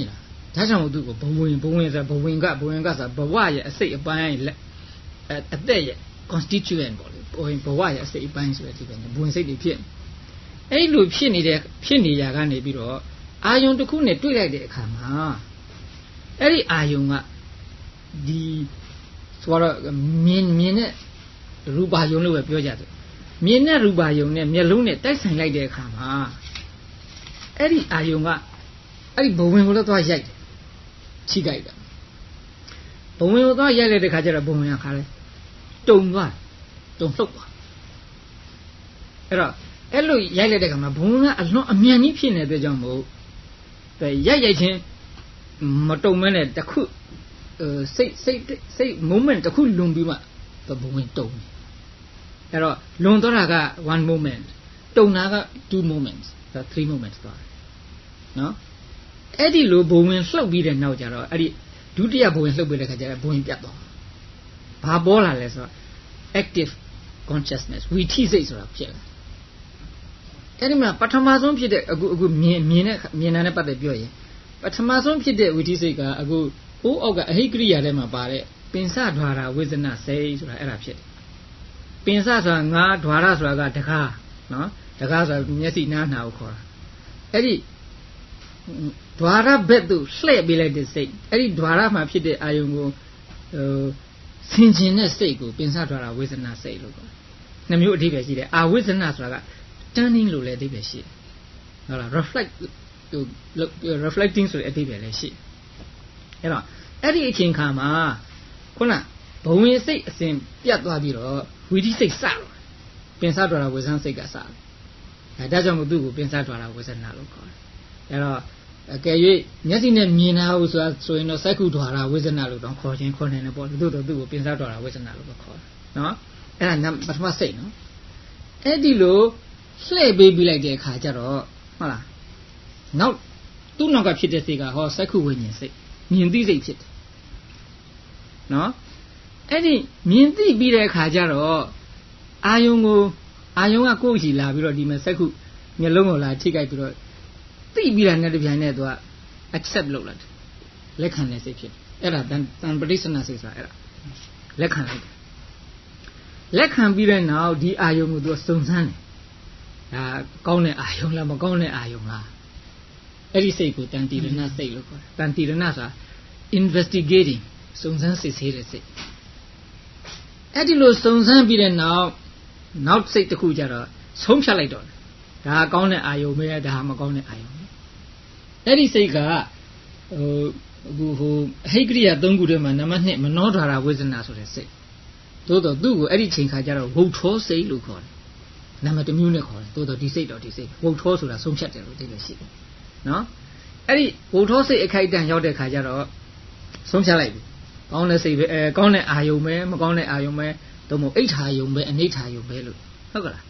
Speaker 1: ဒါကြောင့်သူ့ကိုဘဝင်ဘဝင်ဆိုဘဝင်ကဘဝင်ကဆိုဘဝရဲ့အစိတ်အပိုင်းလက်အသက်ရဲ့ constituent ပေါ့လေဘဝင်ဘဝရဲ့အစိတ်အပိုင်းဆိုတဲ့ဒီပဲဘဝင်စိတ်တွေဖြစ်အဲ့လိုဖြစ်နေတဲ့ဖြစ်နေရကနေပြီးတော့အာယုံတစ်ခုနဲ့တွေ့လိုက်တဲ့အခါမှာအဲ့ဒီအာယုံကဒီဆိုတော့မြင်မြင်တဲ့ရူပါယုံလို့ပဲပြောကြတယ်မြင်တဲ့ရူပါယုံနဲ့မျက်လုံးနဲ့တိုက်ဆိုင်လိုက်တဲ့အခါမှာအဲ့ဒီအာယုံကအဲ့ဒီဘဝင်ကိုလည်းသွားရိုက်တယ်ချိကြိုက်တာဘဝင်ကိုသွားရိုက်လိုက်တဲ့ခါကျတော့ဘဝင်ကခါလဲတုံသွားတုံလှုပ်သွားအဲ့တော့အဲ့လိုရိုက်လိုက်တဲ့ခါမှာဘဝင်ကအလွန်အမြန်ကြီးဖြစ်နေတဲ့ကြောင့်မို့ရိုက်ရိုက်ချင်းမတုံမဲနဲ့တခုစိတ်စိတ်စိတ် moment တခုလွန်ပြီးမှဘဝင်တုံအဲ့တော့လွန်သွားတာက one moment တုံတာက two moments ဒါ three moments သွားနော်အဲ့ဒီလိုဘဝင်လှုပ်ပြီးတဲ့နောက်ကျတော့အဲ့ဒီဒုတိယဘဝင်လှုပ်ပြီးတဲ့ခါကျတော့ဘဝင်ပြတ်သွားဘာပေါ်လာလဲဆိုတော့ active consciousness ဝီထိစိတ်ဆိုတာဖြစ်လာအဲ့ဒီမှာပထမဆုံးဖြစ်တဲ့အခုအခုမြင်မြင်တဲ့မြင်တာနဲ့ပတ်သက်ပြောရင်ပထမဆုံးဖြစ်တဲ့ဝီထိစိတ်ကအခုအိုးအောက်ကအဟိကရိယာထဲမှာပါတဲ့ပင်စဓာရာဝေဇနစိတ်ဆိုတာအဲ့ဒါဖြစ်တယ်ပင်စဆိုတာငါဓာရဆိုတာကတကားနော်တကားဆိုတာမျက်စိနားနှာကိုခေါ်တာအဲ့ဒီဓာရဘက်သို့လှည့်ပေးလိုက်တဲ့စိတ်အဲ့ဒီဓာရမှာဖြစ်တဲ့အာယုံကိုဟိုဆင်ခြင်တဲ့စိတ်ကိုပင်စဓာရာဝေဇနစိတ်လို့ခေါ်တယ်နှမျိုးအဓိပ္ပာယ်ရှိတယ်အာဝေဇနဆိုတာက turning လို့လည်းအဓိပ္ပာယ်ရှိတယ်ဟုတ်လား reflect ဟို reflecting ဆိုတဲ့အဓိပ္ပာယ်လည်းရှိတယ်အဲ့တော့အဲ့ဒီအချိန်ခါမှာခုနဘဝင်စိတ်အစဉ်ပြတ်သွားပြီးတော့ဝီထိစိတ်စတော့ပင်စဓာရာဝေဇနစိတ်ကစတယ်အဲဒါကြောင့်မို့သူ့ကိုပင်စဓာရာဝေဇနလို့ခေါ်တယ်အဲ့တော့အကယ်၍မျက်စိနဲ့မြင်တာဟုတ်ဆိုတာဆိုရင်တော့စက္ခုဓာရာဝေဇနလို့တော့ခေါ်ခြင်းခေါ်နေတယ်ပေါ့သူတို့သူ့ကိုပင်စဓာရာဝေဇနလို့ပဲခေါ်တယ်နော်အဲ့ဒါပထမစိတ်နော်အဲ့ဒီလိုလှည့်ပေးပြီးလိုက်တဲ့အခါကျတော့ဟုတ်လားနောက်သူ့နောက်ကဖြစ်တဲ့စိတ်ကဟောစက္ခုဝိညာဉ်စိတ်မြင်သိစိတ်ဖြစ်တယ်နော်အဲ့ဒီမြင်သိပြီးတဲ့အခါကျတော့အာယုံကိုအာယုံကကိုယ့်ရှိလာပြီးတော့ဒီမှာစက္ခုမျက်လုံးကိုလာထိခိုက်ပြီးတော့သိပြီးတာနဲ့တပြိုင်နက်သူက accept လုပ်လိုက်တယ်လက်ခံတဲ့စိတ်ဖြစ်အဲ့ဒါတန်ပဋိစ္စနာစိတ်ဆိုတာအဲ့ဒါလက်ခံလိုက်တယ်လက်ခံပြီးတဲ့နောက်ဒီအာယုံကိုသူကစုံစမ်းတယ်ဒါကောင်းတဲ့အာယုံလားမကောင်းတဲ့အာယုံလားအဲ့ဒီစိတ်ကိုတန်တိရဏစိတ်လို့ခေါ်တယ်တန်တိရဏဆိုတာ investigating စုံစမ်းစစ်ဆေးတဲ့စိတ်အဲ့ဒီလိုစုံစမ်းပြီးတဲ့နောက်နောက်စိတ်တစ်ခုကျတော့ဆုံးဖြတ်လိုက်တော့ဒါကောင်းတဲ့အာယုံပဲဒါမကောင်းတဲ့အာယုံအဲ့ဒီစိတ်ကဟိုအခုဟိုအဟိကရိယာ၃ခုထဲမှာနံပါတ်၂မနောဓာရာဝေဇနာဆိုတဲ့စိတ်သို့တော့သူ့ကိုအဲ့ဒီချိန်ခါကျတော့ဝုတ်ထောစိတ်လို့ခေါ်တယ်နံပါတ်တစ်မျိုးနဲ့ခေါ်တယ်သို့တော့ဒီစိတ်တော့ဒီစိတ်ဝုတ်ထောဆိုတာဆုံးဖြတ်တယ်လို့သိလို့ရှိတယ်နော်အဲ့ဒီဝုတ်ထောစိတ်အခိုက်အတန့်ရောက်တဲ့ခါကျတော့ဆုံးဖြတ်လိုက်ပြီကောင်းတဲ့စိတ်ပဲအဲကောင်းတဲ့အာယုံပဲမကောင်းတဲ့အာယုံပဲသို့မဟုတ်အိဋ္ဌာယုံပဲအနိဋ္ဌာယုံပဲလို့ဟုတ်ကလား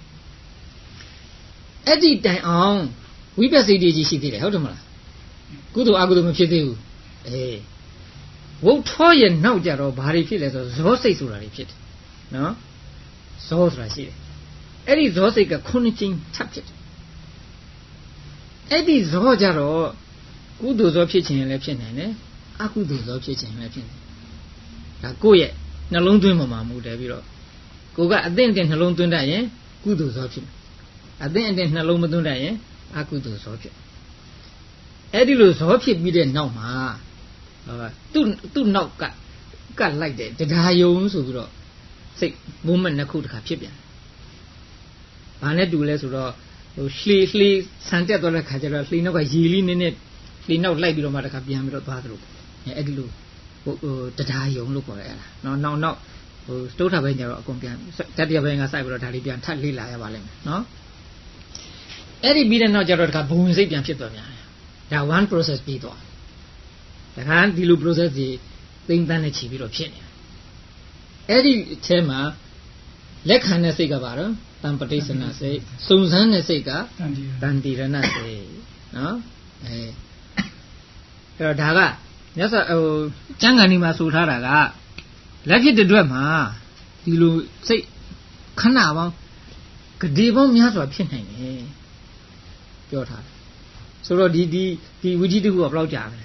Speaker 1: အဲ့ဒီတိုင်အောင်ဝိပဿနာကြီးရှိသေးတယ်ဟုတ်တယ်မလားကုသိုလ်အကုသိုလ်မဖြစ်သေးဘူးအေးဝုတ်ထောရဲ့နောက်ကြတော့ဘာတွေဖြစ်လဲဆိုတော့ဇောစိတ်ဆိုတာတွေဖြစ်တယ်နော်ဇောဆိုတာရှိတယ်အဲ့ဒီဇောစိတ်ကခုနှစ်ချင်းထပ်ဖြစ်တယ်အဲ့ဒီဇောကြတော့ကုသိုလ်ဇောဖြစ်ခြင်းလည်းဖြစ်နိုင်တယ်အကုသိုလ်ဇောဖြစ်ခြင်းလည်းဖြစ်တယ်ဒါကိုယ့်ရဲ့နှလုံးသွင်းမှာမူတယ်ပြီးတော့ကိုကအသင့်အတင့်နှလုံးသွင်းတတ်ရင်ကုသိုလ်ဇောဖြစ်မယ်အသင့်အတင့်နှလုံးမသွင်းတတ်ရင်အကုသိုလ်ဇောဖြစ်အဲ့ဒီလိုဇောဖြစ်ပြီးတဲ့နောက်မှာသူ့သူ့နောက်ကကတ်လိုက်တဲ့တရားယုံဆိုပြီးတော့စိတ် moment နှစ်ခုတခါဖြစ်ပြန်ဘာနဲ့တူလဲဆိုတော့ဟိုလှေလှေဆန်တက်သွားတဲ့ခါကျတော့လှေနောက်ကရေလေးနည်းနည်းလှေနောက်လိုက်ပြီးတော့မှတခါပြန်ပြီးတော့သွားသလိုအဲ့ဒီလိုဟိုတရားယုံလို့ခေါ်ရအဲ့ဒါနော်နောက်နောက်ဟိုစတုထဘိုင်းကျတော့အကုန်ပြန်တတိယဘိုင်းကစိုက်ပြီးတော့ဒါလေးပြန်ထပ်လေ့လာရပါလိမ့်မယ်နော်အဲ့ဒီပြီးတဲ့နောက်ကျတော့တခါဘဝင်စိတ်ပြန်ဖြစ်သွားပြန်ဒါ one process ပြီးသွားတခါဒီလို process ကြီးသိမ့်တန်းနဲ့ချီပြီးတော့ဖြစ်နေတယ်အဲ့ဒီအထဲမှာလက်ခံတဲ့စိတ်ကပါတော့တန်ပဋိစ္စနာစိတ်စုံစမ်းတဲ့စိတ်ကတန်တိရဏစိတ်နော်အဲအဲ့တော့ဒါကမြတ်စွာဟိုကျမ်းဂန်ဒီမှာဆိုထားတာကလက်ဖြစ်တဲ့အတွက်မှာဒီလိုစိတ်ခဏပေါင်းဂတိပေါင်းများစွာဖြစ်နိုင်တယ်ပြောထားတယ်ဆိုတော့ဒီဒီဒီဝိဓိတခုကဘယ်လောက်ကြာလဲ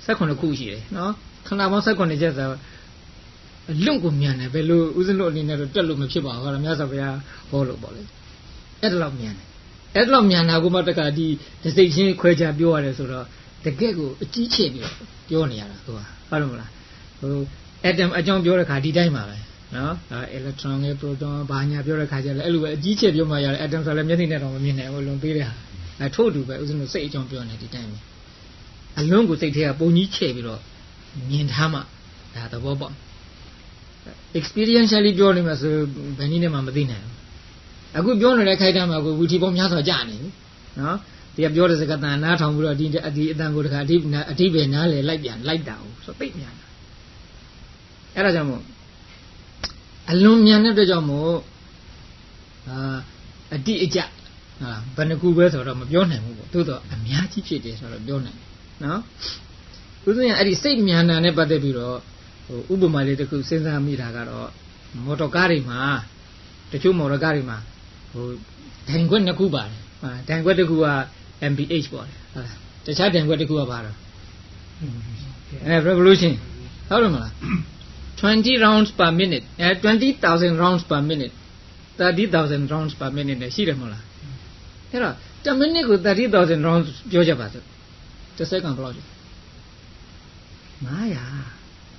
Speaker 1: ဆက်ခွန်တစ်ခုရှိတယ်နော်ခန္ဓာပေါင်းဆက်ခွန်တစ်ချက်ဆိုလွန့်ကိုမြန်တယ်ဘယ်လိုဥစဉ်တို့အနေနဲ့တော့တက်လို့မဖြစ်ပါဘူးဟောလားမြတ်စွာဘုရားဟောလို့ပေါ့လေအဲ့ဒါတော့မြန်တယ်အဲ့ဒါတော့မြန်တာကိုမှတခါဒီစိတ်ချင်းခွဲခြားပြောရတယ်ဆိုတော့တကယ့်ကိုအကြီးချဲ့ပြီးပြောနေရတာသူကဟုတ်တယ်မလားဟိုအက်တမ်အကြောင်းပြောတဲ့ခါဒီတိုင်းပါပဲနော်အဲအီလက်ထရွန်နဲ့ပရိုတွန်ဘာညာပြောတဲ့ခါကျလည်းအဲ့လိုပဲအကြီးချဲ့ပြောမှရတယ်အက်တမ်ဆိုလည်းမျက်စိနဲ့တော့မမြင်နိုင်ဘူးလွန်သေးတယ်ဟာအဲထို့တူပဲဥစဉ်တို့စိတ်အကြောင်းပြောနေဒီတိုင်းပဲအလုံးကိုစိတ်ထဲကပုံကြီးချဲ့ပြီးတော့မြင်ထားမှဒါသဘောပေါက် experientially ပြောနေမှာဆိုဘယ်နည်းနဲ့မှမသိနိုင်ဘူးအခုပြောနေတဲ့ခိုက်တမ်းမှာကိုဝီထီပေါင်းများစွာကြာနေပြီနော်ဒီကပြောတဲ့စကားတန်နားထောင်ပြီးတော့ဒီဒီအတန်ကိုတခါအဓိအဓိပဲနားလေလိုက်ပြန်လိုက်တာ哦ဆိုသိမြန်တာအဲ့ဒါကြောင့်မို့အလွန်မြန်တဲ့အတွက်ကြောင့်မို့အာအတိအကျဟာဘယ်နှခုပဲဆိုတော့မပြောနိုင်ဘူးပေါ့သို့တော့အများကြီးဖြစ်တယ်ဆိုတော့ပြောနိုင်နော်ဥစဉ်အဲ့ဒီစိတ်မြန်တာနဲ့ပတ်သက်ပြီးတော့ဟိုဥပမာလေးတစ်ခုစဉ်းစားမိတာကတော့မော်တော်ကားတွေမှာတချို့မော်တော်ကားတွေမှာဟိုဒိုင်ခွက်နှစ်ခုပါတယ်ဟာဒိုင်ခွက်တစ်ခုက M B H ပေါ့ဟုတ်လားတခြားဒိုင်ခွက်တစ်ခုကဘာတော့အဲ revolution ဟုတ်တယ်မလားtwenty rounds per minute အဲ twenty thousand rounds per minute thirty thousand rounds per minute နဲ့ရှိတယ်မဟုတ်လားအဲ့တော့တစ်မိနစ်ကို thirty thousand rounds ပြောကြပါစို့တစ်စက္ကန့်ဘယ်လောက်လဲnine hundred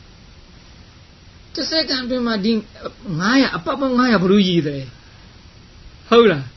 Speaker 1: တစ်စက္ကန့်ပြင်မှာဒီnine hundredအပတ်ပေါင်းnine hundredဘယ်လိုရည်တယ်ဟုတ်လား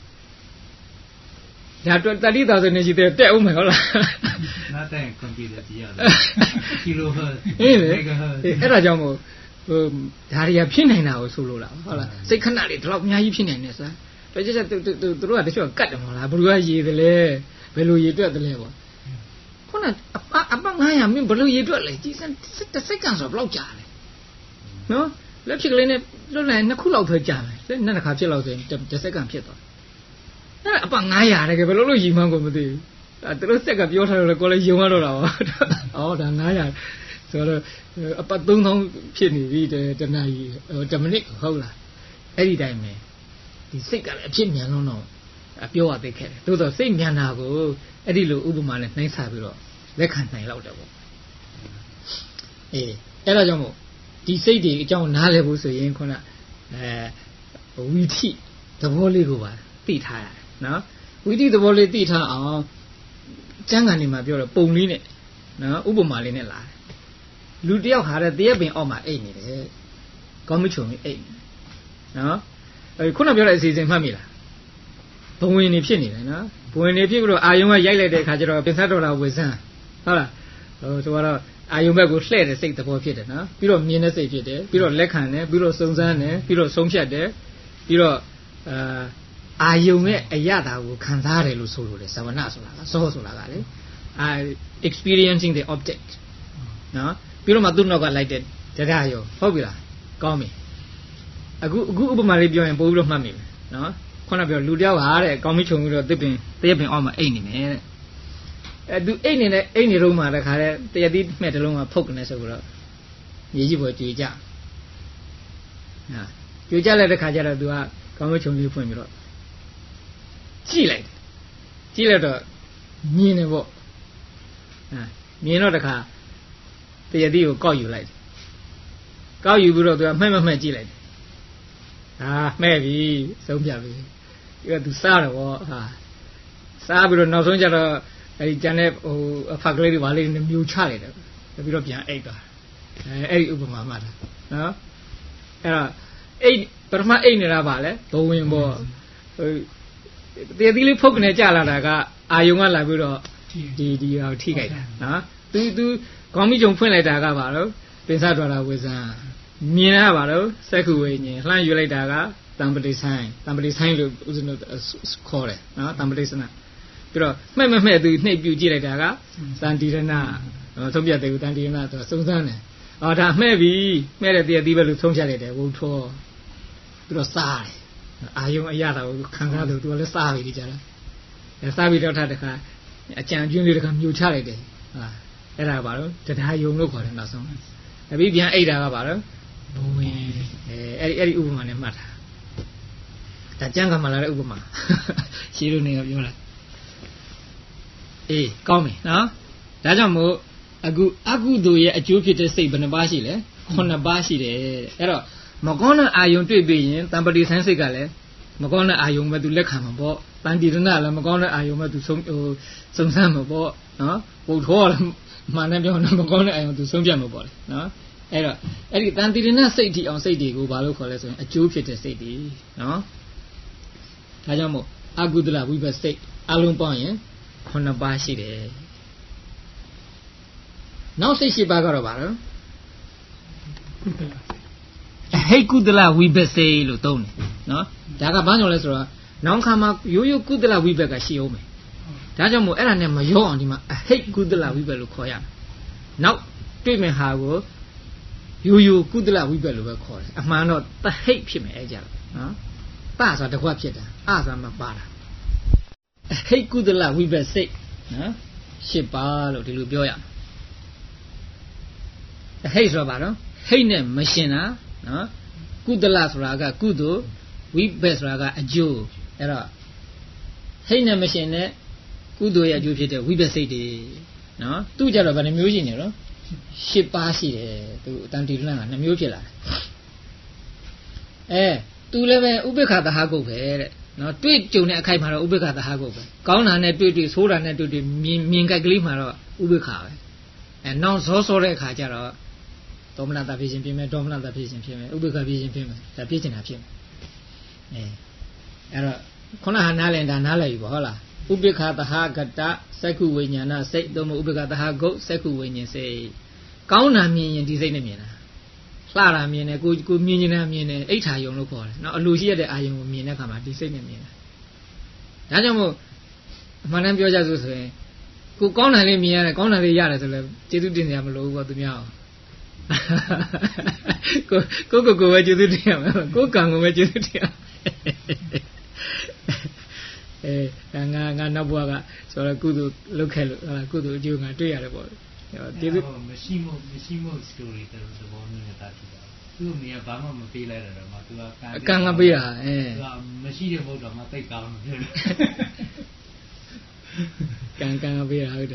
Speaker 1: ဒါthirty thousandနဲ့ရှိတယ်တက်အောင်မယ်ဟုတ်လား
Speaker 2: နားတဲ့ကွန်ပျူတာကြည့်ရတယ်ကီလိုဟတ်
Speaker 1: အေးလေအဲ့ဒါကြောင့်မို့ဟိုဒါတွေကဖြစ်နိုင်တာကိုဆိုလိုတာဟုတ်လားစိတ်ခဏလေးဒီလောက်အများကြီးဖြစ်နိုင်နေစားတော်ကြကြသူတို့ကတချို့ကတ်တယ်မဟုတ်လားဘယ်လိုရည်တယ်လဲဘယ်လိုရည်တွက်တယ်လဲပေါ့ခုနအပအပnine hundredမင်းဘယ်လိုရည်တွက်လဲကြည်စံတစ်စက္ကန့်ဆိုတော့ဘယ်လောက်ကြာလဲနော်လက်ဖြစ်ကလေးနဲ့လွတ်လိုက်နှစ်ခုလောက်ပဲကြာတယ်နှစ်တစ်ခါဖြစ်လောက်ဆိုရင်တစ်စက္ကန့်ဖြစ်သွားအဲ့အပnine hundredတကယ်ဘယ်လိုလုပ်ရည်မှန်းကိုမသိဘူးအဲသူတို့စက်ကပြောထားလို့ကိုလည်းယုံရတော့တာပါအော်ဒါnine hundredဆိုတော့အပတ်three thousandဖြစ်နေပြီတနာရီတစ်မိနစ်ဟုတ်လားအဲ့ဒီတိုင်းပဲဒီစိတ်ကလည်းအဖြစ်မြန်လုံးတော့ပြောရသိခဲ့တယ်သို့တော့စိတ်မြန်တာကိုအဲ့ဒီလိုဥပမာနဲ့နှိုင်းဆပြီးတော့လက်ခံနိုင်လောက်တယ်ပေါ့အေးအဲ့ဒါကြောင့်မို့ဒီစိတ်တွေအကြောင်းနားလည်ဖို့ဆိုရင်ခုနအဲဝီထိသဘောလေးကိုပါသိထားရတယ်နော်ဝီထိသဘောလေးသိထားအောင်ကျမ်းဂန်တွေမှာပြောတော့ပုံလေးနဲ့နော်ဥပမာလေးနဲ့လာတယ်လူတယောက်ဟာတဲ့တရက်ပင်အောက်မှာအိတ်နေတယ်ကောင်းမချုံပြီးအိတ်နော်အဲခုနပြောတဲ့အစီအစဉ်မှတ်မိလားဘဝင်နေဖြစ်နေတယ်နော်ဘဝင်နေဖြစ်ပြီးတော့အာယုံကရိုက်လိုက်တဲ့အခါကျတော့ပင်ဆက်တော်တာဝေစမ်းဟုတ်လားဟိုဆိုတော့အာယုံဘက်ကိုလှည့်တဲ့စိတ်သဘောဖြစ်တယ်နော်ပြီးတော့မြင်တဲ့စိတ်ဖြစ်တယ်ပြီးတော့လက်ခံတယ်ပြီးတော့စုံစမ်းတယ်ပြီးတော့ဆုံးဖြတ်တယ်ပြီးတော့အာအာယုံရဲ့အရသာကိုခံစားရတယ်လို့ဆိုလို့တယ်သဝနာဆိုတာကစောဆိုတာကလေ I experiencing the object နော်ပြီးတော့မှသူ့နောက်ကလိုက်တဲ့တရားရောဟုတ်ပြီလားကောင်းပြီအခုအခုဥပမာလေးပြောရင်ပို့ပြီးတော့မှတ်မိမယ်နော်ခုနပြောလူတယောက်ဟာတဲ့ကောင်းပြီခြုံပြီးတော့တစ်ပင်တရက်ပင်အောက်မှာအိတ်နေမယ်တဲ့အဲသူအိတ်နေတဲ့အိတ်နေတော့မှတခါတဲ့တရက်သီးမှဲ့တလုံးကဖုတ်ကနေဆိုတော့မြေကြီးပေါ်ကြွေကြဟာကြွေကြလိုက်တဲ့ခါကျတော့သူကကောင်းပြီခြုံပြီးဖွင့်ပြီးတော့ကြည့်လိုက်ကြည့်လိုက်တော့မြင်တယ်ပေါ့ဟာမြင်တော့တခါတရသည်ကိုကောက်ယူလိုက်ကောက်ယူပြီးတော့သူကမှဲ့မှဲ့ကြည့်လိုက်ဟာမှဲ့ပြီဆုံးပြပြီပြီးတော့သူစားတော့ဟာစားပြီးတော့နောက်ဆုံးကျတော့အဲဒီကျန်တဲ့ဟိုအဖက်ကလေးတွေဘာလေးမြူချလိုက်တယ်ပြီးတော့ပြန်အိတ်သွားအဲအဲ့ဒီဥပမာမှတ်တာနော်အဲ့တော့အိတ်ပထမအိတ်နေတာပါလေဘဝင်ပေါ့ဟိုတရသည်လေးဖုတ်ကနေကြလာတာကအာယုံကလာပြီးတော့ဒီဒီဟာထိခိုက်တာနော်သူသူကောင်းပြီကြုံဖွင့်လိုက်တာကဘာလို့ပင်စားတော်တာဝေစံမြင်ရပါတော့စက္ခုဝိညာဉ်လှမ်းယူလိုက်တာကတံပတိဆိုင်တံပတိဆိုင်လို့ဦးဇင်းတို့ခေါ်တယ်နော်တံပတိစနပြီးတော့မှဲ့မှဲ့မှဲ့သူနှိပ်ပြူကြည့်လိုက်တာကတန်တိရဏသုံးပြတယ်ကိုတန်တိရဏဆိုစုံစမ်းတယ်အော်ဒါမှဲ့ပြီမှဲ့တဲ့တည်းအသီးပဲလို့သုံးဖြတ်လိုက်တယ်ဝုထောပြီးတော့စားတယ်အာယုံအရတာကိုခံစားလို့သူကလည်းစားပြီဒီကြလားစားပြီးတော့ထားတဲ့ခါအကြံကျွင်းလေးတခါမြူချလိုက်တယ်ဟာအဲ့ဒါဘာလို့တရားယုံလို့ခေါ်တယ်နောက်ဆုံးအပြီးပြန်အိတ်တာကဘာလို့ဘဝင်အဲအဲ့ဒီအဲ့ဒီဥပမာနဲ့မှတ်တာဒါကျမ်းကမှလာတဲ့ဥပမာရှင်းလို့နေကပြောတာအေးကောင်းပြီနော်ဒါကြောင့်မို့အခုအကုသိုလ်ရဲ့အကျိုးဖြစ်တဲ့စိတ်ဘယ်နှပါးရှိလဲခုနှစ်ပါးရှိတယ်အဲ့တော့မကောင်းတဲ့အာယုံတွေ့ပြီးရင်တံပတိဆန်းစိတ်ကလည်းမကောင်းတဲ့အာယုံပဲသူလက်ခံမှာပေါ့တန်တိရဏလည်းမကောင်းတဲ့အာယုံပဲသူဆုံးဟိုစုံစမ်းမှာပေါ့နော်ပုတ်ထောလည်းမှန်တယ်ပြောနေမကောင်းတဲ့အာယုံသူဆုံးပြတ်မှာပေါ့လေနော်အဲ့တော့အဲ့ဒီတန်တိရဏစိတ်တီအောင်စိတ်တွေကိုဘာလို့ခေါ်လဲဆိုရင်အကျိုးဖြစ်တဲ့စိတ်တွေနော်ဒါကြောင့်မို့အကုသလဝိပဿစိတ်အလုံးပေါင်းရင်ခုနှစ်ပါးရှိတယ်နောက်စိတ်ရှိပါကတော့ဗါတော့ဟိတ်ကုသလဝိပဿစိတ်လို့သုံးတယ်နော်ဒါကဘာကြောင့်လဲဆိုတော့နောင်ခါမှာရိုးရိုးကုသလဝိပဿကရှိအောင်မယ်ဒါကြောင့်မို့အဲ့ဒါနဲ့မရောအောင်ဒီမှာအဟိတ်ကုသလဝိပဿလို့ခေါ်ရမယ်နောက်တွေ့မဲ့ဟာကိုရိုးရိုးကုသလဝိပဿလို့ပဲခေါ်တယ်အမှန်တော့တဟိတ်ဖြစ်မယ်အဲ့ကြနော်တဆိုတာတကွဖြစ်တာအဆိုတာမပါတာအဟိတ်ကုသလဝိပဿစိတ်နော်ရှစ်ပါလို့ဒီလိုပြောရမယ်အဟိတ်ဆိုတော့ဗါတော့ဟိတ်နဲ့မရှင်တာနော်ကုသလဆိုတာကကုသိုလ်ဝိပဿဆိုတာကအကျိုးအဲ့တော့ဟိတ်နဲ့မရှင်တဲ့ကုသိုလ်ရဲ့အကျိုးဖြစ်တဲ့ဝိပဿစိတ်တွေနော်သူ့ကြတော့ဗာနှမျိုးရှိနေတော့ရှစ်ပါးရှိတယ်သူအတန်တိလန့်ကနှမျိုးဖြစ်လာတယ်အဲသူလည်းပဲဥပိ္ပခသဟကုတ်ပဲတဲ့နော်တွေ့ကြုံတဲ့အခိုက်မှာတော့ဥပိ္ပခသဟကုတ်ပဲကောင်းတာနဲ့တွေ့တွေ့ဆိုးတာနဲ့တွေ့တွေ့မြင်မြင်ကြိုက်ကလေးမှာတော့ဥပိ္ပခပဲအဲနောက်ဇောစောတဲ့အခါကျတော့ဒေါမနတာဖြစ်ခြင်းဖြစ်မယ်ဒေါမနတာဖြစ်ခြင်းဖြစ်မယ်ဥပိ္ပခဖြစ်ခြင်းဖြစ်မယ်ဒါဖြစ်ခြင်းတာဖြစ်မယ်အဲအဲ့တော့ခုနကနားလည်တာနားလည်ပြီပေါ့ဟုတ်လားဥပိ္ပခသဟကတစက္ခုဝိညာဏစိတ်သို့မဟုတ်ဥပိ္ပခသဟကုတ်စက္ခုဝိညာဉ်စိတ်ကောင်းတာမြင်ရင်ဒီစိတ်နဲ့မြင်တာလှတာမြင်တယ်ကိုကိုမြင်နေတာမြင်တယ်အိဋ္ဌာယုံလို့ခေါ်တယ်နော်အလိုရှိရတဲ့အာယုံကိုမြင်တဲ့အခါမှာဒီစိတ်နဲ့မြင်တာဒါကြောင့်မို့အမှန်တမ်းပြောကြစို့ဆိုရင်ကိုကောင်းတာလေးမြင်ရတယ်ကောင်းတာလေးရတယ်ဆိုလည်းကျေးဇူးတင်ကြမလို့ဘောသူများအောင်ကိုကိုကိုကိုပဲကျေးဇူးတင်ရမယ်ကိုကံကိုပဲကျေးဇူးတင်ရအဲငါငါနောက်ဘဝကဆိုတော့ကုသိုလ်လုပ်ခဲ့လို့ဟာကုသိုလ်အကျိုးငါတွေ့ရတယ်ပေါ့ကျေးဇူး
Speaker 2: မရှိမို့မရှိမို့ story တဲ့သဘောမျိုးနဲ့တာကြည့်တာသူ့မိကဘာမှမပေးလိုက်တော့မှသူက
Speaker 1: ကံကပေးတာအဲ
Speaker 2: သူကမရှိတဲ့ဘုဒ္ဓမှာသိကောင်းလို့ပြောတယ်
Speaker 1: ကံကံပေးတာဟုတ်တယ်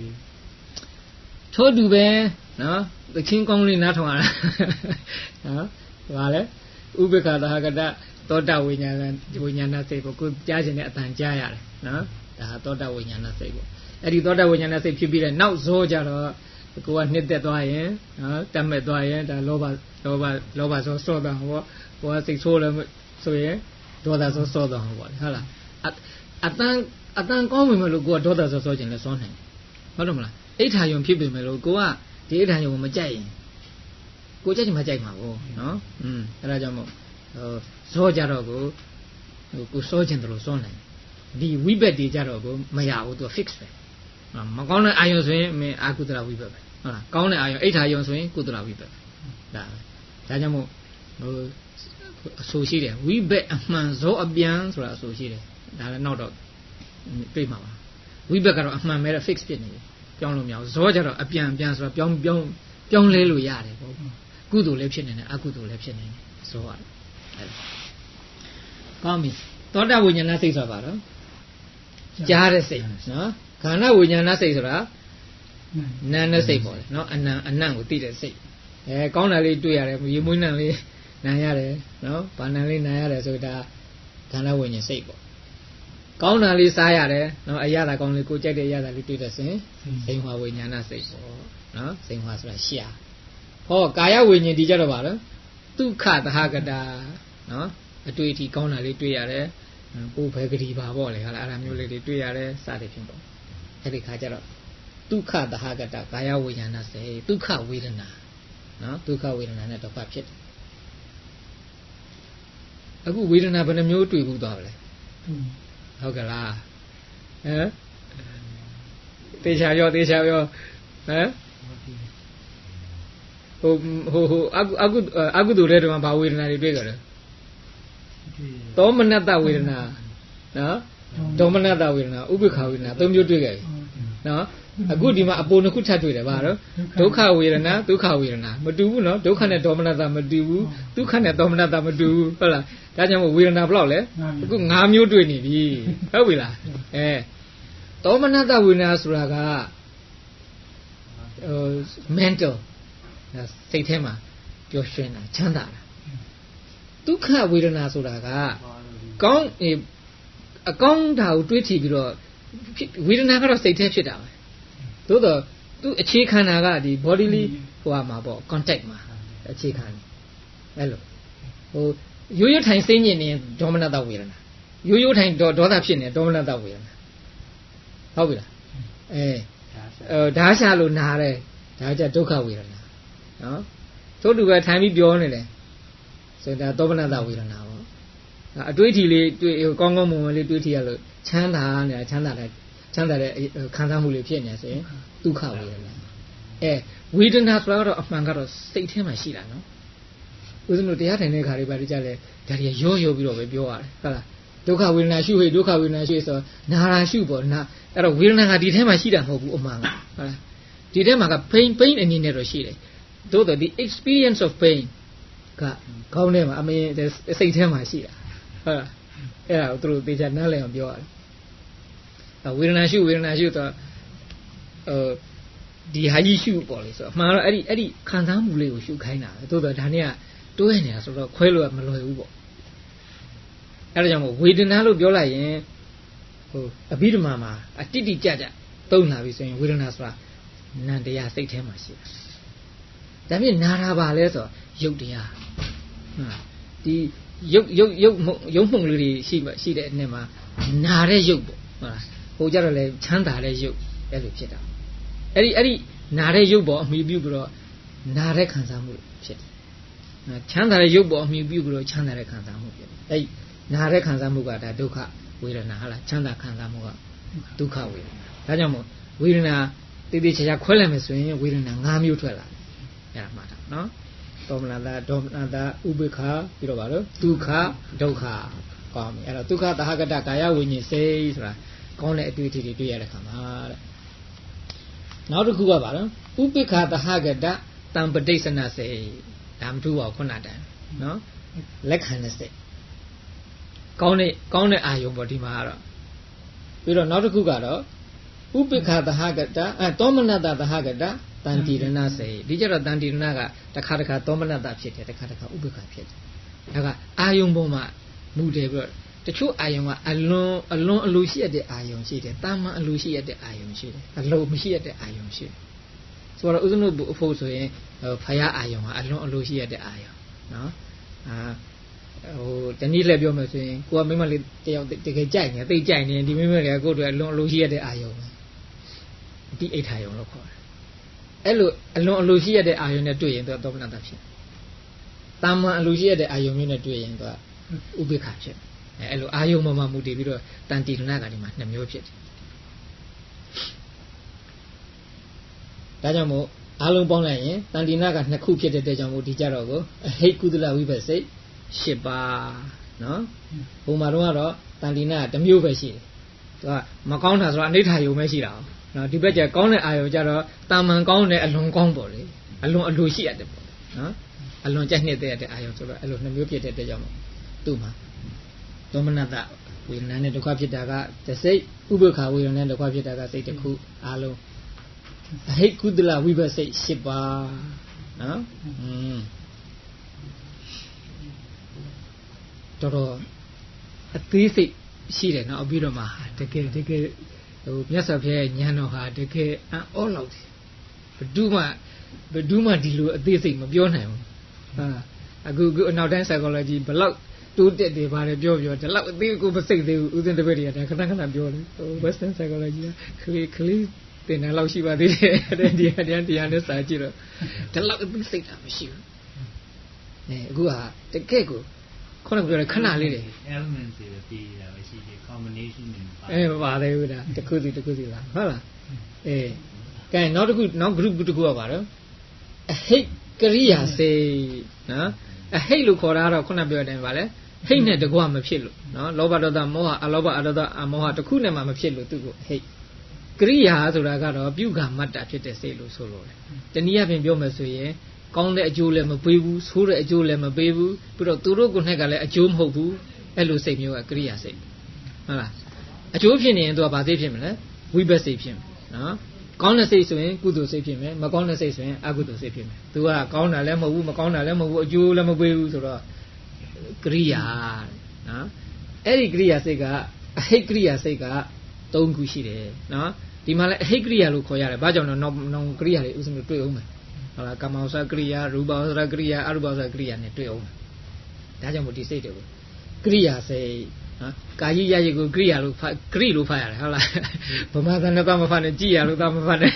Speaker 1: ထို့တူပဲနော်သခင်ကောင်းလေးနားထောင်ရတာနော်ဘာလဲဥပိ္ပခသဟကတသောတဝိညာဏဝိညာဏစိတ်ကိုကိုကြားခြင်းနဲ့အတန်ကြားရတယ်နော်ဒါဟာသောတဝိညာဏစိတ်ပေါ့အဲ့ဒီသောတဝိညာဏစိတ်ဖြစ်ပြီးတဲ့နောက်ဇောကြတော့ကိုကနှစ်သက်သွားရင်နော်တက်မဲ့သွားရင်ဒါလောဘလောဘလောဘဇောစောတာဟောကိုကစိတ်ဆိုးလည်းဆိုရင်ဒေါသဇောစောတာဟောပေါ့ဟုတ်လားအတန်အတန်ကောင်းပြီမလို့ကိုကဒေါသဇောစောခြင်းလည်းစောနိုင်ဟုတ်တယ်မလားအိဋ္ဌာယုံဖြစ်ပြီမလို့ကိုကဒီအိဋ္ဌာယုံကိုမကြိုက်ရင်ကိုကြိုက်ချင်မှကြိုက်မှာပေါ့နော်อืมအဲ့ဒါကြောင့်မို့ဟိုဇောကြတော့ကိုဟိုကိုစောခြင်းတို့စောနိုင်ဒီဝိဘက်တွေကြတော့ကိုမရဘူးသူက fix ပဲမကောင်းတဲ့အာယုံဆိုရင်မင်းအာကုသလဝိဘက်ပဲဟုတ်လားကောင်းတဲ့အာယုံအိဋ္ဌာယုံဆိုရင်ကုသလဝိဘက်ဒါပဲဒါကြောင့်မို့ဟိုအဆိုရှိတယ်ဝိဘက်အမှန်ဇောအပြန်ဆိုတာအဆိုရှိတယ်ဒါလည်းနောက်တော့တွေ့မှာပါဝိဘက်ကတော့အမှန်ပဲ fix ဖြစ်နေတယ်ပြောင်းလို့မရဘူးဇောကြတော့အပြန်ပြန်ဆိုတော့ပြောင်းပြောင်းပြောင်းလဲလို့ရတယ်ပေါ့ကုသိုလ်လည်းဖြစ်နေတယ်အကုသိုလ်လည်းဖြစ်နေတယ်ဇောရတယ်ကောင်းပြီသောတာဝိညာဏစိတ်ဆိုတာပါတော့ကြားတဲ့စိတ်နော်ခန္ဓာဝိညာဏစိတ်ဆိုတာနာနဲ့စိတ်ပေါ့လေနော်အနံအနံ့ကိုသိတဲ့စိတ်အဲကောင်းတာလေးတွေ့ရတယ်ရေမွေးနံလေးနာရတယ်နော်ဘာနံလေးနာရတယ်ဆိုတာခန္ဓာဝိညာဉ်စိတ်ပေါ့ကောင်းတာလေးစားရတယ်နော်အရသာကောင်းလေးကိုကြိုက်တဲ့အရသာလေးတွေ့တဲ့စဉ်စိတ်ဟွာဝိညာဏစိတ်ပေါ့နော်စိတ်ဟွာဆိုတာရှာဟောကာယဝိညာဉ်ဒီကြတော့ပါလားဒုက္ခသဟကတာနော်အတွေ့အထိကောင်းတာလေးတွေ့ရတယ်ကိုယ်ပဲဂတိပါပေါ့လေဟာလားအဲ့ဒါမျိုးလေးတွေတွေ့ရတယ်စသည်ဖြင့်ပေါ့အဲ့ဒီခါကျတော့ဒုက္ခသဟကတကာယဝိညာဏစေဒုက္ခဝေဒနာနော်ဒုက္ခဝေဒနာနဲ့ဒုက္ခဖြစ်တယ်အခုဝေဒနာဘယ်နှမျိုးတွေ့ဘူးသွားပါလဲဟုတ်ကလားဟမ်တေချာပြောတေချာပြောဟမ်ဟိုဟိုဟိုအကုအကုအကုသိုလ်တဲ့တုန်းကဘာဝေဒနာတွေတွေ့ကြတယ်သောမနတဝေဒနာနော်ဒေါမနတဝေဒနာဥပိ္ပခဝေဒနာသုံးမျိုးတွေ့ခဲ့ပြီနော်အခုဒီမှာအပေါ်နှစ်ခုထပ်တွေ့တယ်ဗါတော့ဒုက္ခဝေဒနာဒုက္ခဝေဒနာမတူဘူးနော်ဒုက္ခနဲ့ဒေါမနတမတူဘူးဒုက္ခနဲ့ဒေါမနတမတူဘူးဟုတ်လားဒါကြောင့်မို့ဝေဒနာဘယ်လောက်လဲအခု၅မျိုးတွေ့နေပြီဟုတ်ပြီလားအဲဒေါမနတဝေဒနာဆိုတာက mental စိတ်ထဲမှာပျော်ရွှင်တာချမ်းသာတာဒုက္ခဝေဒနာဆိုတာကကောင်းအကောင်းတာကိုတွေးထီပြီးတော့ဝေဒနာကတော့စိတ်ထဲဖြစ်တာပဲသို့တော့သူအခြေခံတာကဒီ bodily ဟိုမှာပေါ့ contact မှာအခြေခံအဲ့လိုဟိုရိုးရိုးထိုင်စိမ့်ညင်နေဒေါမနတဝေဒနာရိုးရိုးထိုင်ဒေါဒေါသဖြစ်နေဒေါမနတဝေဒနာဟုတ်ပြီလားအဲအဲဓာတ်ရှာလို့နားတယ်ဒါကြဒုက္ခဝေဒနာနော်တို့တူပဲထိုင်ပြီးပြောနေတယ်ဆိုတော့ဒေါမနတဝေဒနာပေါ့အတွေးထီလေးတွေ့ကောင်းကောင်းမွန်မွန်လေးတွေးထီရလို့ချမ်းသာနေတာချမ်းသာတဲ့ချမ်းသာတဲ့ခံစားမှုလေးဖြစ်နေဆိုရင်ဒုက္ခဝေဒနာအဲဝေဒနာဆိုတော့အမှန်ကတော့စိတ်ထဲမှာရှိတာနော်ဦးဇင်းတို့တရားထိုင်တဲ့ခါလေးပါကြလဲဒါတွေရောရောပြီးတော့ပဲပြောရတယ်ဟုတ်လားဒုက္ခဝေဒနာရှုဟိဒုက္ခဝေဒနာရှုဆိုနာရာရှုပေါ့နာအဲ့တော့ဝေဒနာကဒီထဲမှာရှိတာမဟုတ်ဘူးအမှန်ကဟုတ်လားဒီထဲမှာက pain pain အနေနဲ့တော့ရှိတယ်သို့တော့ the experience of pain ကခေါင်းထဲမှာအမင်းစိတ်ထဲမှာရှိတာဟုတ်လားအဲ့ဒါကိုသူတို့သေချာနားလည်အောင်ပြောရတယ်ဝေဒနာရှုဝေဒနာရှုတော့ဟိုဒီဟာကြီးရှုပေါ့လေဆိုတော့အမှန်တော့အဲ့ဒီအဲ့ဒီခံစားမှုလေးကိုရှုခိုင်းတာပဲသို့တော့ဒါနဲ့ကတွဲနေတာဆိုတော့ခွဲလို့မလွယ်ဘူးပေါ့အဲ့ဒါကြောင့်မို့ဝေဒနာလို့ပြောလိုက်ရင်ဟိုအဘိဓမ္မာမှာအတိတိကျကျသုံးလာပြီဆိုရင်ဝေဒနာဆိုတာနံတရားစိတ်ထဲမှာရှိတယ်ဒါပြင်နာတာပါလဲဆိုတော့ရုပ်တရားဟုတ်ဒီရုပ်ရုပ်ရုပ်ရုပ်မှုန်လေးတွေရှိရှိတဲ့အနေမှာနာတဲ့ရုပ်ပေါ့ဟုတ်လားဟိုကြတော့လေချမ်းသာတဲ့ရုပ်အဲ့လိုဖြစ်တာအဲ့ဒီအဲ့ဒီနာတဲ့ရုပ်ပေါ်အမိပြုပြီးတော့နာတဲ့ခံစားမှုဖြစ်တယ်ချမ်းသာတဲ့ရုပ်ပေါ်အမိပြုပြီးတော့ချမ်းသာတဲ့ခံစားမှုဖြစ်တယ်အဲ့နာတဲ့ခံစားမှုကဒါဒုက္ခဝေဒနာဟုတ်လားချမ်းသာခံစားမှုကဒုက္ခဝေဒနာဒါကြောင့်မို့ဝေဒနာတည်တည်ချာချာခွဲလိုက်မယ်ဆိုရင်ဝေဒနာ၅မျိုးထွက်လာတယ်အဲ့ဒါမှတ်တာနော်ဒေါမနတာဒေါမနတာဥပေက္ခပြီးတော့ဗါလို့ဒုက္ခဒုက္ခကောင်းပြီအဲ့တော့ဒုက္ခသဟကတကာယဝိညာဉ်စိတ်ဆိုတာကောင်းတဲ့အတွေ့အထိတွေတွေ့ရတဲ့ခါမှာတဲ့နောက်တစ်ခုကဗါလို့ဥပေက္ခသဟကတတံပဋိစ္စနစိတ်ဒါမထူပါဘူးခုနတည်းနော်လက်ခံတဲ့စိတ်ကောင်းတဲ့ကောင်းတဲ့အာယုံပေါ့ဒီမှာကတော့ပြီးတော့နောက်တစ်ခုကတော့ဥပိ္ပခသဟကတအဲသောမနတသဟကတတန်တိရဏစေဒီကြတော့တန်တိရဏကတစ်ခါတစ်ခါသောမနတဖြစ်တယ်တစ်ခါတစ်ခါဥပိ္ပခဖြစ်တယ်ဒါကအာယုံပေါ်မှာမူတယ်ပြီးတော့တချို့အာယုံကအလွန်အလွန်အလိုရှိရတဲ့အာယုံရှိတယ်တာမန်အလိုရှိရတဲ့အာယုံရှိတယ်အလိုမရှိရတဲ့အာယုံရှိတယ်ဆိုတော့ဥစ္စနုအဖို့ဆိုရင်ဖယားအာယုံကအလွန်အလိုရှိရတဲ့အာယုံနော်အာဟိုတနည်းလည်းပြောမယ်ဆိုရင်ကိုကမိမလေးတယောက်တကယ်ကြိုက်နေသိကြိုက်နေဒီမိမလေးကကိုယ့်အတွက်အလွန်အလိုရှိရတဲ့အာယုံပဲဒီအိဋ္ဌာယုံလို့ခေါ်တယ်အဲ့လိုအလွန်အလိုရှိရတဲ့အာယုံနဲ့တွေ့ရင်သူကသောမနတဖြစ်တာမန်အလိုရှိရတဲ့အာယုံမျိုးနဲ့တွေ့ရင်သူကဥပိ္ပခဖြစ်အဲ့လိုအာယုံမှမှမူတည်ပြီးတော့တန်တိရဏကဒီမှာနှစ်မျိုးဖြစ်တယ်ဒါကြောင့်မို့အားလုံးပေါင်းလိုက်ရင်တန်တိရဏကနှစ်ခုဖြစ်တဲ့တဲ့ကြောင့်မို့ဒီကြတော့ကိုအဟိတ်ကုသလဝိပဿိတ်ရှစ်ပါးနော်ဘုံမှာတော့ကတော့တန်တိနာတစ်မျိုးပဲရှိတယ်သူကမကောင်းတာဆိုတော့အနိဋ္ဌာယုံပဲရှိတာနော်ဒီဘက်ကျကောင်းတဲ့အာယုံကျတော့တာမန်ကောင်းတဲ့အလွန်ကောင်းပေါ့လေအလွန်အလိုရှိရတယ်ပေါ့နော်အလွန်ကြိုက်နေတဲ့အာယုံဆိုတော့အဲ့လိုနှစ်မျိုးဖြစ်တဲ့တဲ့ကြောင့်မို့သူ့မှာသောမနတဝေဒနာနဲ့ဒုက္ခဖြစ်တာကတစ်စိတ်ဥပ္ပခာဝေဒနာနဲ့ဒုက္ခဖြစ်တာကစိတ်တစ်ခုအားလုံးအဟိတ်ကုသလဝိပဿိတ်ရှစ်ပါးနော်อืมတော်တော်အသေးစိတ်ရှိတယ်နော်ပြီးတော့မှတကယ်တကယ်ဟိုမြတ်စွာဘုရားရဲ့ဉာဏ်တော်ဟာတကယ်အံ့ဩလောက်တယ်ဘယ်သူမှဘယ်သူမှဒီလိုအသေးစိတ်မပြောနိုင်ဘူးဟာအခုအခုအနောက်တိုင်း psychology ဘလောက်တိုးတက်တယ်ပါတယ်ပြောပြောဒီလောက်အသေးကိုမစိတ်သေးဘူးဥစဉ်တစ်ပတ်တည်းကဒါခဏခဏပြောတယ်ဟို western psychology ကခလေးခလေးတင်တယ်လောက်ရှိပါသေးတယ်တဲ့ဒီဟာတရားတရားနဲ့စာကြည့်တော့ဒီလောက်အသေးစိတ်တာမရှိဘူးအဲအခုကတကယ်ကိုခုနကပြောတဲ့ခဏလေးတွေ
Speaker 2: elements တွေပြီးတာပဲရှိတယ် combination တွေပါ
Speaker 1: အဲမပါသေးဘူးဒါတစ်ခုစီတစ်ခုစီလားဟုတ်လားအေးကဲနောက်တစ်ခုနောက် group တစ်ခုကပါတော့အဟိတ်ကရိယာစိတ်နော်အဟိတ်လို့ခေါ်တာကတော့ခုနပြောတဲ့အတိုင်းပါလေဟိတ်နဲ့တကွမဖြစ်လို့နော်လောဘဒေါသမောဟအလောဘအဒေါသအမောဟတစ်ခုနဲ့မှမဖြစ်လို့သူ့ကိုဟိတ်ကရိယာဆိုတာကတော့ပြုကမတ္တဖြစ်တဲ့စိတ်လို့ဆိုလို့တယ်တနည်းအားဖြင့်ပြောမယ်ဆိုရင်ကောင်းတဲ့အကျိုးလည်းမပေးဘူးဆိုးတဲ့အကျိုးလည်းမပေးဘူးပြီးတော့သူတို့ကိုယ်နဲ့ကလည်းအကျိုးမဟုတ်ဘူးအဲ့လိုစိတ်မျိုးကကရိယာစိတ်ဟုတ်လားအကျိုးဖြစ်နေရင်သူကဘာစိတ်ဖြစ်မလဲဝိပဿိတ်ဖြစ်မယ်နော်ကောင်းတဲ့စိတ်ဆိုရင်ကုသိုလ်စိတ်ဖြစ်မယ်မကောင်းတဲ့စိတ်ဆိုရင်အကုသိုလ်စိတ်ဖြစ်မယ်သူကကောင်းတာလည်းမဟုတ်ဘူးမကောင်းတာလည်းမဟုတ်ဘူးအကျိုးလည်းမပေးဘူးဆိုတော့ကရိယာနော်အဲ့ဒီကရိယာစိတ်ကအဟိတ်ကရိယာစိတ်ကသုံးခုရှိတယ်နော်ဒီမှာလည်းအဟိတ်ကရိယာလို့ခေါ်ရတယ်ဘာကြောင့်လဲနောင်နောင်ကရိယာတွေဥစဉ်တွေ့အောင်မယ်ဟုတ်လားကာမဝဆကရိယာရူပဝဆကရိယာအရူပဝဆကရိယာနဲ့တွေ့အောင်မယ်ဒါကြောင့်မို့ဒီစိတ်တွေကိုကရိယာစိတ်နော်ကာယရရကိုကရိယာလို့ကရိလို့ဖတ်ရတယ်ဟုတ်လားဗမာသနဲ့တော့မဖတ်နဲ့ကြည်ရလို့တော့မဖတ်နဲ့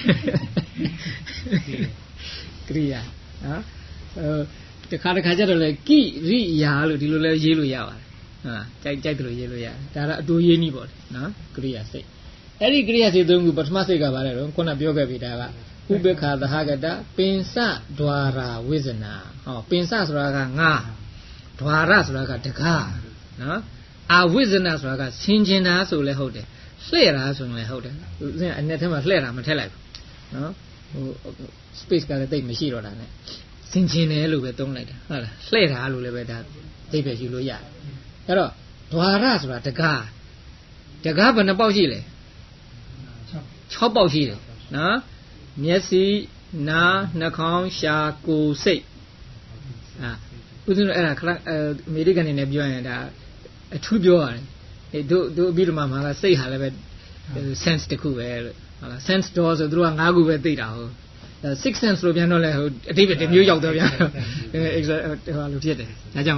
Speaker 1: ကရိယာနော်အဲတခါတခါကျတော့လေကိရိယာလို့ဒီလိုလဲရေးလို့ရပါတယ်ဟာကြိုက်ကြိုက်တယ်လို့ရေးလို့ရတယ်ဒါတော့အတူရေးနည်းပေါ့နော်ကရိယာစိတ်အဲ့ဒီကရိယာစိတ်သုံးခုပထမစိတ်ကဘာလဲတော့ခုနပြောခဲ့ပြီဒါကဥပေက္ခသဟဂတပင်စဒွါရာဝိဇနာဟောပင်စဆိုတာကငါဒွါရဆိုတာကတကားနော်အဝိဇနာဆိုတာကဆင်ကျင်တာဆိုလဲဟုတ်တယ်လှဲ့တာဆိုရင်လည်းဟုတ်တယ်ဦးဇင်းအနဲ့ထဲမှာလှဲ့တာမထက်လိုက်ဘူးနော်ဟို space ကလည်းတိတ်မရှိတော့တာ ਨੇ ဆင်ကျင်တယ်လို့ပဲသုံးလိုက်တာဟုတ်လားလှဲ့တာလို့လည်းပဲဒါသိပဲယူလို့ရတယ်အဲ့တော့ဒွါရဆိုတာတကားတကားဘယ်နှပေါက်ရှိလဲ၆ပေါက်ရှိတယ်နော်မျက်စိနားနှာခေါင်းရှာကိုယ်စိတ်အာဦးဇင်းတို့အဲ့ဒါခဏအမေရိကန်နေနဲ့ပြောရင်ဒါအထူးပြောရတယ်အဲတို့တို့အပြီးတော့မှငါကစိတ်ဟာလည်းပဲ sense တခုပဲလို့ဟုတ်လား sense တော့ဆိုသူတို့က၅ခုပဲသိတာဟုတ် six sense လို့ပြန်တော့လဲဟိုအတိတ်တမျိုးရောက်တော့ပြန်အဲ exact ဟိုလိုဖြစ်တယ်ဒါကြောင့်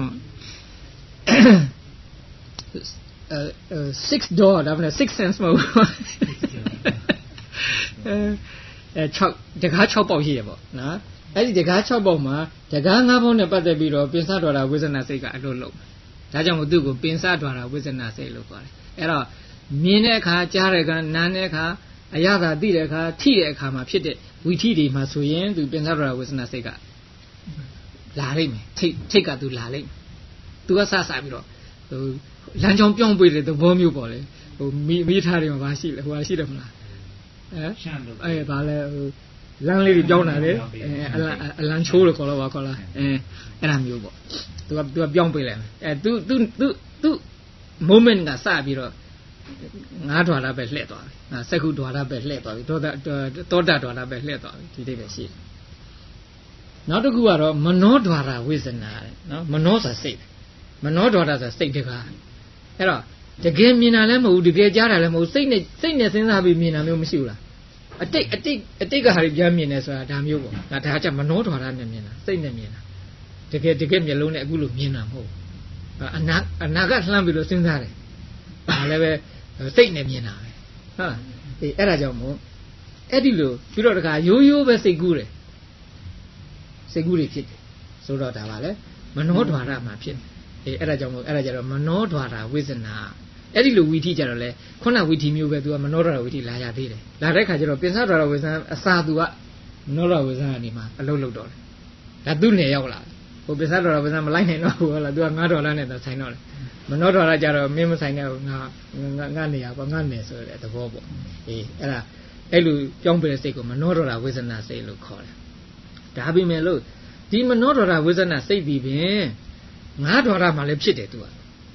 Speaker 1: အဲ six door ဒါမှမဟုတ် six sense မဟုတ်အဲ6တကား6ပေါက်ရှိရပေါ့နော်အဲ့ဒီတကား6ပေါက်မှာတကား၅ပေါက်နဲ့ပတ်သက်ပြီးတော့ပင်စတော်တာဝိဇ္ဇနာစိတ်ကအလို့လုံးဒါကြောင့်မို့သူ့ကိုပင်စတော်တာဝိဇ္ဇနာစိတ်လို့ခေါ်တယ်အဲ့တော့မြင်တဲ့အခါကြားတဲ့အခါနားတဲ့အခါအရသာသိတဲ့အခါထိတဲ့အခါမှာဖြစ်တဲ့ဝီထိတွေမှာဆိုရင်သူပင်စတော်တာဝိဇ္ဇနာစိတ်ကလာလိမ့်မယ်ထိတ်ထိတ်ကသူလာလိမ့်မယ်သူကစစပြီးတော့ဟိုလမ်းကြောင်းပြောင်းပေးတဲ့သဘောမျိုးပေါ့လေဟိုမိမိထားတယ်မှာဘာရှိလဲဟိုဟာရှိတယ်မလားအဲအဲဘာလဲဟိုလမ်းလေးတွေပြောင်းတာလေအဲအလံအလံချိုးလို့ခေါ်တော့ပါခေါ်လားအဲအဲ့ဒါမျိုးပေါ့သူကသူကပြောင်းပေးလိုက်မယ်အဲသူသူသူသူ moment ကစပြီးတော့ငါးဓာတ်ပဲလှည့်သွားပြီငါစက္ခုဓာတ်ပဲလှည့်သွားပြီသောတာသောတာဓာတ်ပဲလှည့်သွားပြီဒီတိပဲရှိတယ်နောက်တစ်ခုကတော့မနောဓာတ်ဝိဇ္ဇနာတဲ့နော်မနောဆိုစိတ်မနောဓာတ်ဆိုစိတ်တကားအဲ့တော့တကယ်မြင်တာလည်းမဟုတ်ဘူးတကယ်ကြားတာလည်းမဟုတ်စိတ်နဲ့စိတ်နဲ့စဉ်းစားပြီးမြင်တာမျိုးမရှိဘူးလားအတိတ်အတိတ်အတိတ်ကဟာပြန်မြင်နေဆိုတာဒါမျိုးပေါ့ဒါဒါကမနောဓာတ်နဲ့မြင်တာစိတ်နဲ့မြင်တာတကယ်တကယ်မျက်လုံးနဲ့အခုလိုမြင်တာမဟုတ်အနာအနာကလှမ်းပြီးလို့စဉ်းစားတယ်ဒါလည်းပဲစိတ်နဲ့မြင်တာပဲဟုတ်လားအေးအဲ့ဒါကြောင့်မို့အဲ့ဒီလိုပြီးတော့တခါရိုးရိုးပဲစိတ်ကူးတယ်စိတ်ကူးတွေဖြစ်တယ်ဆိုတော့ဒါပါလေမနောဓာတ်မှာဖြစ်တယ်အေးအဲ့ဒါကြောင့်မို့အဲ့ဒါကြတော့မနောဓာတ်ဝိဇ္ဇနာအဲ့ဒီလိုဝီထိကြတော့လေခုနဝီထိမျိုးပဲသူကမနောဓာတ်ဝီထိလာရသေးတယ်လာတဲ့ခါကျတော့ပင်စဓာတ်ဝိဇ္ဇနာအစာသူကမနောဓာတ်ဝိဇ္ဇနာနေမှာအလုံးလုံးတော့တယ်ဒါသူ့နယ်ရောက်လာဟိုပင်စဓာတ်ဝိဇ္ဇနာမလိုက်နိုင်တော့ဘူးဟုတ်လားသူကငါးဒေါ်လာနဲ့တော့ဆိုင်တော့တယ်မနောဓာတ်ကြတော့မင်းမဆိုင်နဲ့ငါငါနေရပေါ့ငါနယ်ဆိုတဲ့သဘောပေါ့အေးအဲ့ဒါအဲ့လိုကြောင်းပြတဲ့စိတ်ကိုမနောဓာတ်ဝိဇ္ဇနာစိတ်လို့ခေါ်တယ်ဒါပေမဲ့လို့ဒီမနောဓာတ်ဝိဇ္ဇနာစိတ်ပြီးပင်ငါးဓာတ်မှာလည်းဖြစ်တယ်သူက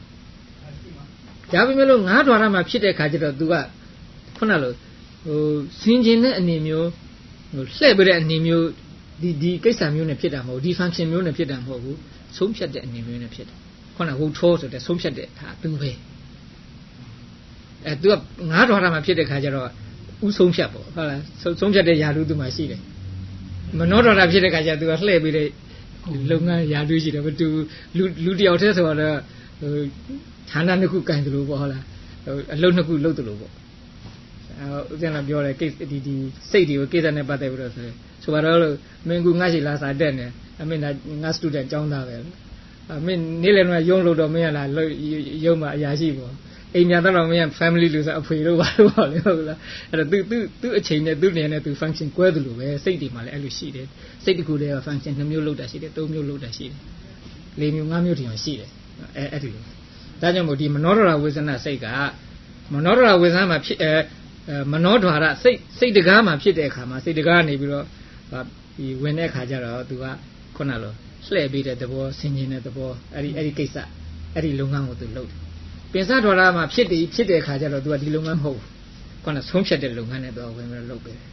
Speaker 1: ဒါပေမဲ့လို့ငါးဓာတ်မှာဖြစ်တဲ့ခါကျတော့ तू ကခုနလိုဟိုဆင်ကျင်တဲ့အနေမျိုးဟိုလှည့်ပြတဲ့အနေမျိုးဒီဒီကိစ္စမျိုးနဲ့ဖြစ်တာမဟုတ်ဒီ function မျိုးနဲ့ဖြစ်တာမဟုတ်ဘူးဆုံးဖြတ်တဲ့အနေမျိုးနဲ့ဖြစ်တယ်ခုနကဟိုထောဆိုတဲ့ဆုံးဖြတ်တဲ့ဟာ तू ပဲအဲ तू ကငါးဓာတ်မှာဖြစ်တဲ့ခါကျတော့ဥဆုံးဖြတ်ပေါ့ဟုတ်လားဆုံးဖြတ်တဲ့ယာတု तू မှာရှိတယ်မနောဓာတ်ဖြစ်တဲ့ခါကျ तू ကလှည့်ပြတဲ့လုပ်ငန်းယာတုရှိတယ်ဘာ तू လူလူတယောက်တည်းဆိုတော့ဟိုဌာနနှစ်ခုကင်တယ်လို့ပေါ့ဟုတ်လားအလုံးနှစ်ခုလုပ်တယ်လို့ပေါ့အဲဥစဉ်လာပြောတယ်ကိစ္စဒီဒီစိတ်တွေကိုကိစ္စနဲ့ပတ်သက်ပြီးတော့ဆိုဆိုတော့လို့မင်းကငါ့ရှိလာစာတက်နေအမင်းငါ student ကျောင်းသားပဲအမင်းနေ့လည်တော့ရုံးလို့တော့မင်းကလာရုံးမှာအရာရှိပေါ့အိမ်များတော့မင်းက family လို့ဆိုအဖေတို့ပါလို့ပေါ့လေဟုတ်လားအဲ့တော့ तू तू तू အချိန်နဲ့ तू နေနဲ့ तू function ကွဲတယ်လို့ပဲစိတ်တွေမှာလည်းအဲ့လိုရှိတယ်စိတ်တစ်ခုတည်းက function နှစ်မျိုးလုပ်တာရှိတယ်သုံးမျိုးလုပ်တာရှိတယ်လေးမျိုးငါးမျိုးထင်အောင်ရှိတယ်အဲအဲ့ဒီလိုဒါကြောင့်မို့ဒီမနောဓာတ်ဝိဇ္ဇနာစိတ်ကမနောဓာတ်ဝိဇ္ဇနာမှာဖြစ်အဲမနောဓာတ်စိတ်စိတ်တကားမှာဖြစ်တဲ့အခါမှာစိတ်တကားနေပြီးတော့ဒီဝင်တဲ့အခါကျတော့ तू ကခုနလိုလှည့်ပေးတဲ့သဘောဆင်ခြင်တဲ့သဘောအဲ့ဒီအဲ့ဒီကိစ္စအဲ့ဒီလုပ်ငန်းကို तू လုပ်တယ်ပင်စဓာတ်မှာဖြစ်တယ်ဖြစ်တဲ့အခါကျတော့ तू ကဒီလုပ်ငန်းမဟုတ်ဘူးခုနဆုံးဖြတ်တဲ့လုပ်ငန်းနဲ့ तू ဝင်ပြီးတော့လုပ်ပေးတယ်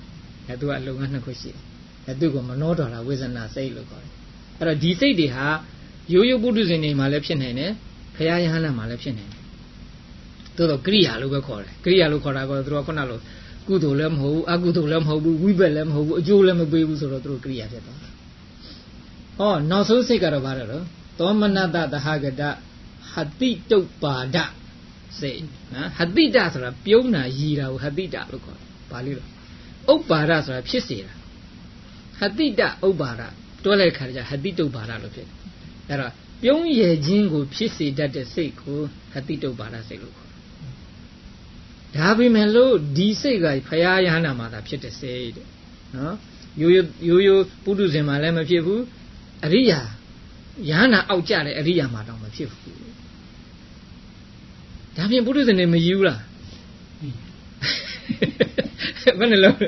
Speaker 1: အဲသူကအလုံးငန်းနှစ်ခုရှိတယ်အဲသူကမနောဒေါ်လာဝိဇ္ဇနာစိတ်လို့ခေါ်တယ်အဲ့တော့ဒီစိတ်တွေဟာရိုးရိုးပုထုဇဉ်တွေမှာလည်းဖြစ်နိုင်တယ်ဘုရားယဟန္တာမှာလည်းဖြစ်နိုင်တယ်သို့တော့ကိရိယာလို့ပဲခေါ်တယ်ကိရိယာလို့ခေါ်တာကသူတို့ကခုနလိုကုသိုလ်လည်းမဟုတ်ဘူးအကုသိုလ်လည်းမဟုတ်ဘူးဝိဘက်လည်းမဟုတ်ဘူးအကျိုးလည်းမပေးဘူးဆိုတော့သူတို့ကိရိယာဖြစ်သွားတယ်ဟောနောက်ဆုံးစိတ်ကတော့ဘာလဲတော့သောမနတသဟဂတဟတိတုပ္ပါဒစိတ်နော်ဟတိတဆိုတာပြုံးတာရည်တာကိုဟတိတလို့ခေါ်တယ်ဘာလို့လဲဥပ္ပါဒဆိုတာဖြစ်စေတာဟတိတဥပ္ပါဒတွဲလိုက်ခါကြဟတိတုပ္ပါဒလို့ဖြစ်တယ်အဲ့တော့ပြုံးရည်ခြင်းကိုဖြစ်စေတတ်တဲ့စိတ်ကိုဟတိတုပ္ပါဒစိတ်လို့ခေါ်တယ်ဒါပေမဲ့လို့ဒီစိတ်ကဘုရားယဟန္တာမှာသာဖြစ်တဲ့စိတ်တဲ့နော်ရိုးရိုးရိုးပုထုဇဉ်မှာလည်းမဖြစ်ဘူးအရိယာယဟန္တာအောက်ကျတဲ့အရိယာမှာတော့မဖြစ်ဘူးဒါဖြင့်ပုထုဇဉ်တွေမယူလားဘယ်နဲ့လို့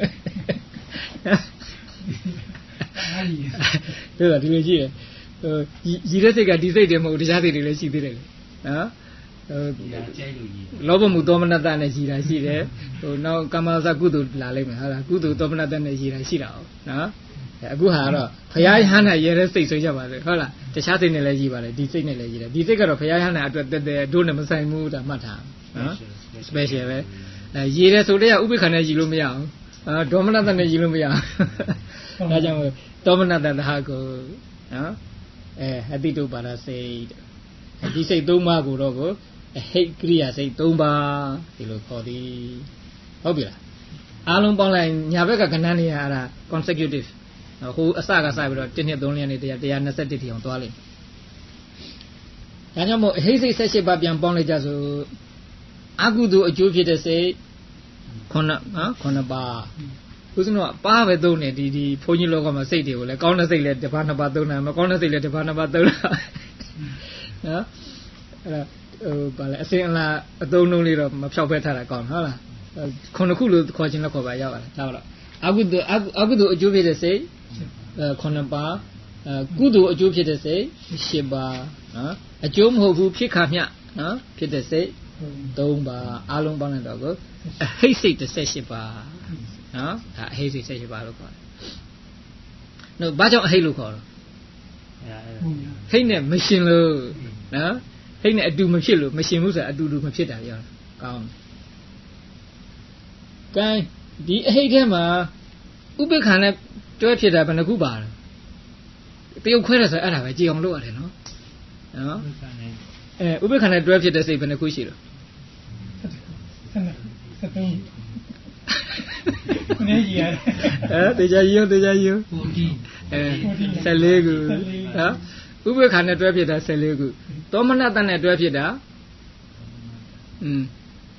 Speaker 1: အဲ့ဒါဒီလိုကြည့်ရဟိုရည်တဲ့စိတ်ကဒီစိတ်တွေမဟုတ်တရားစိတ်တွေလည်းရှိသေးတယ်လေနော်ဟိုလောဘမှုသောမနတနဲ့ရည်တာရှိတယ်ဟိုနောက်ကာမဇကုသိုလ်လာလိမ့်မယ်ဟုတ်လားကုသိုလ်သောမနတနဲ့ရည်တာရှိတာနော်အခုဟာကတော့ဘုရားယဟန္တာရဲတဲ့စိတ်ဆိုကြပါလေဟုတ်လားတခြားစိတ်နဲ့လည်းရည်ပါလေဒီစိတ်နဲ့လည်းရည်တယ်ဒီစိတ်ကတော့ဘုရားယဟန္တာအတွက်တက်တဲ့တို့နဲ့မဆိုင်ဘူးဒါမှတ်ထားနော် special ပဲအဲရည်တယ်ဆိုတဲ့ဥပိ္ပခဏနဲ့ရည်လို့မရအောင်အာဒေါမနတနဲ့ရည်လို့မရအောင်ဒါကြောင့်သောမနတသဟကိုနော်အဲဟတိတုပ္ပါဒစိတ်ဒီစိတ်သုံးပါးကိုတော့ကိုအဟိတ်ကရိယာစိတ်သုံးပါးဒီလိုခေါ်သည်ဟုတ်ပြီလားအားလုံးပေါင်းလိုက်ညာဘက်ကကဏ္ဍနေရတာ consecutive ဟိုအစကစပြီးတော့တစ်နှစ်သုံးလနဲ့တရားone twenty-oneတိအောင်သွားလိမ့်ဒါကြောင့်မို့အဟိတ်စိတ်one eighteenပါးပြန်ပေါင်းလိုက်ကြဆိုအကုသိုလ်အကျိုးဖြစ်တဲ့စိတ်ခုနနော်ခုနပါဦးဇင်းတို့ကပါပဲသုံးနေဒီဒီဘုန်းကြီးလောကမှာစိတ်တွေကိုလည်းကောင်းတဲ့စိတ်လည်းတစ်ပါးနှစ်ပါးသုံးတယ်မကောင်းတဲ့စိတ်လည်းတစ်ပါးနှစ်ပါးသုံးတာနော်အဲ့ဒါဟိုဘာလဲအစင်အလားအသုံးလုံးလေးတော့မဖြောက်ဖက်ထားတာကောင်းဟုတ်လားခုနှစ်ခုလို့ခေါ်ခြင်းလည်းခေါ်ပါရပါတယ်ဒါတော့အကုသိုလ်အကုသိုလ်အကျိုးဖြစ်တဲ့စိတ်ခုနှစ်ပါးကုသိုလ်အကျိုးဖြစ်တဲ့စိတ်ရှစ်ပါးနော်အကျိုးမဟုတ်ဘူးဖြစ်ခါမျှနော်ဖြစ်တဲ့စိတ်သုံးပါးအားလုံးပေါင်းလိုက်တော့ကိုအဟိတ်စိတ်eighteenပါးနော်ဒါအဟိတ်စိတ်eighteenပါးလို့ခေါ်တယ်။နော်ဘာကြောင့်အဟိတ်လို့ခေါ်တော့ဟိတ်နဲ့မရှင်လို့နော်ဟိတ်နဲ့အတူမဖြစ်လို့မရှင်ဘူးဆိုတာအတူတူမဖြစ်တာပြောတာကောင်း။ကဲဒီအဟိတ်ထဲမှာဥပိ္ပခဏနဲ့တွဲဖြစ်တာဘယ်နှခုပါလဲ။တရုပ်ခွဲတယ်ဆိုအဲ့ဒါပဲကြည်အောင်လုပ်ရတယ်နော်။နော်အဲဥပိ္ပခဏနဲ့တွဲဖြစ်တဲ့စိတ်ဘယ်နှခုရှိလို့နေကြီးရတယ်အဲတရားကြီးရောတရားကြီးရောအဲfourteenခုနော်ဥပိ္ပခဏနဲ့တွဲဖြစ်တာfourteenခုသောမနတနဲ့တွဲဖြစ်တာอืม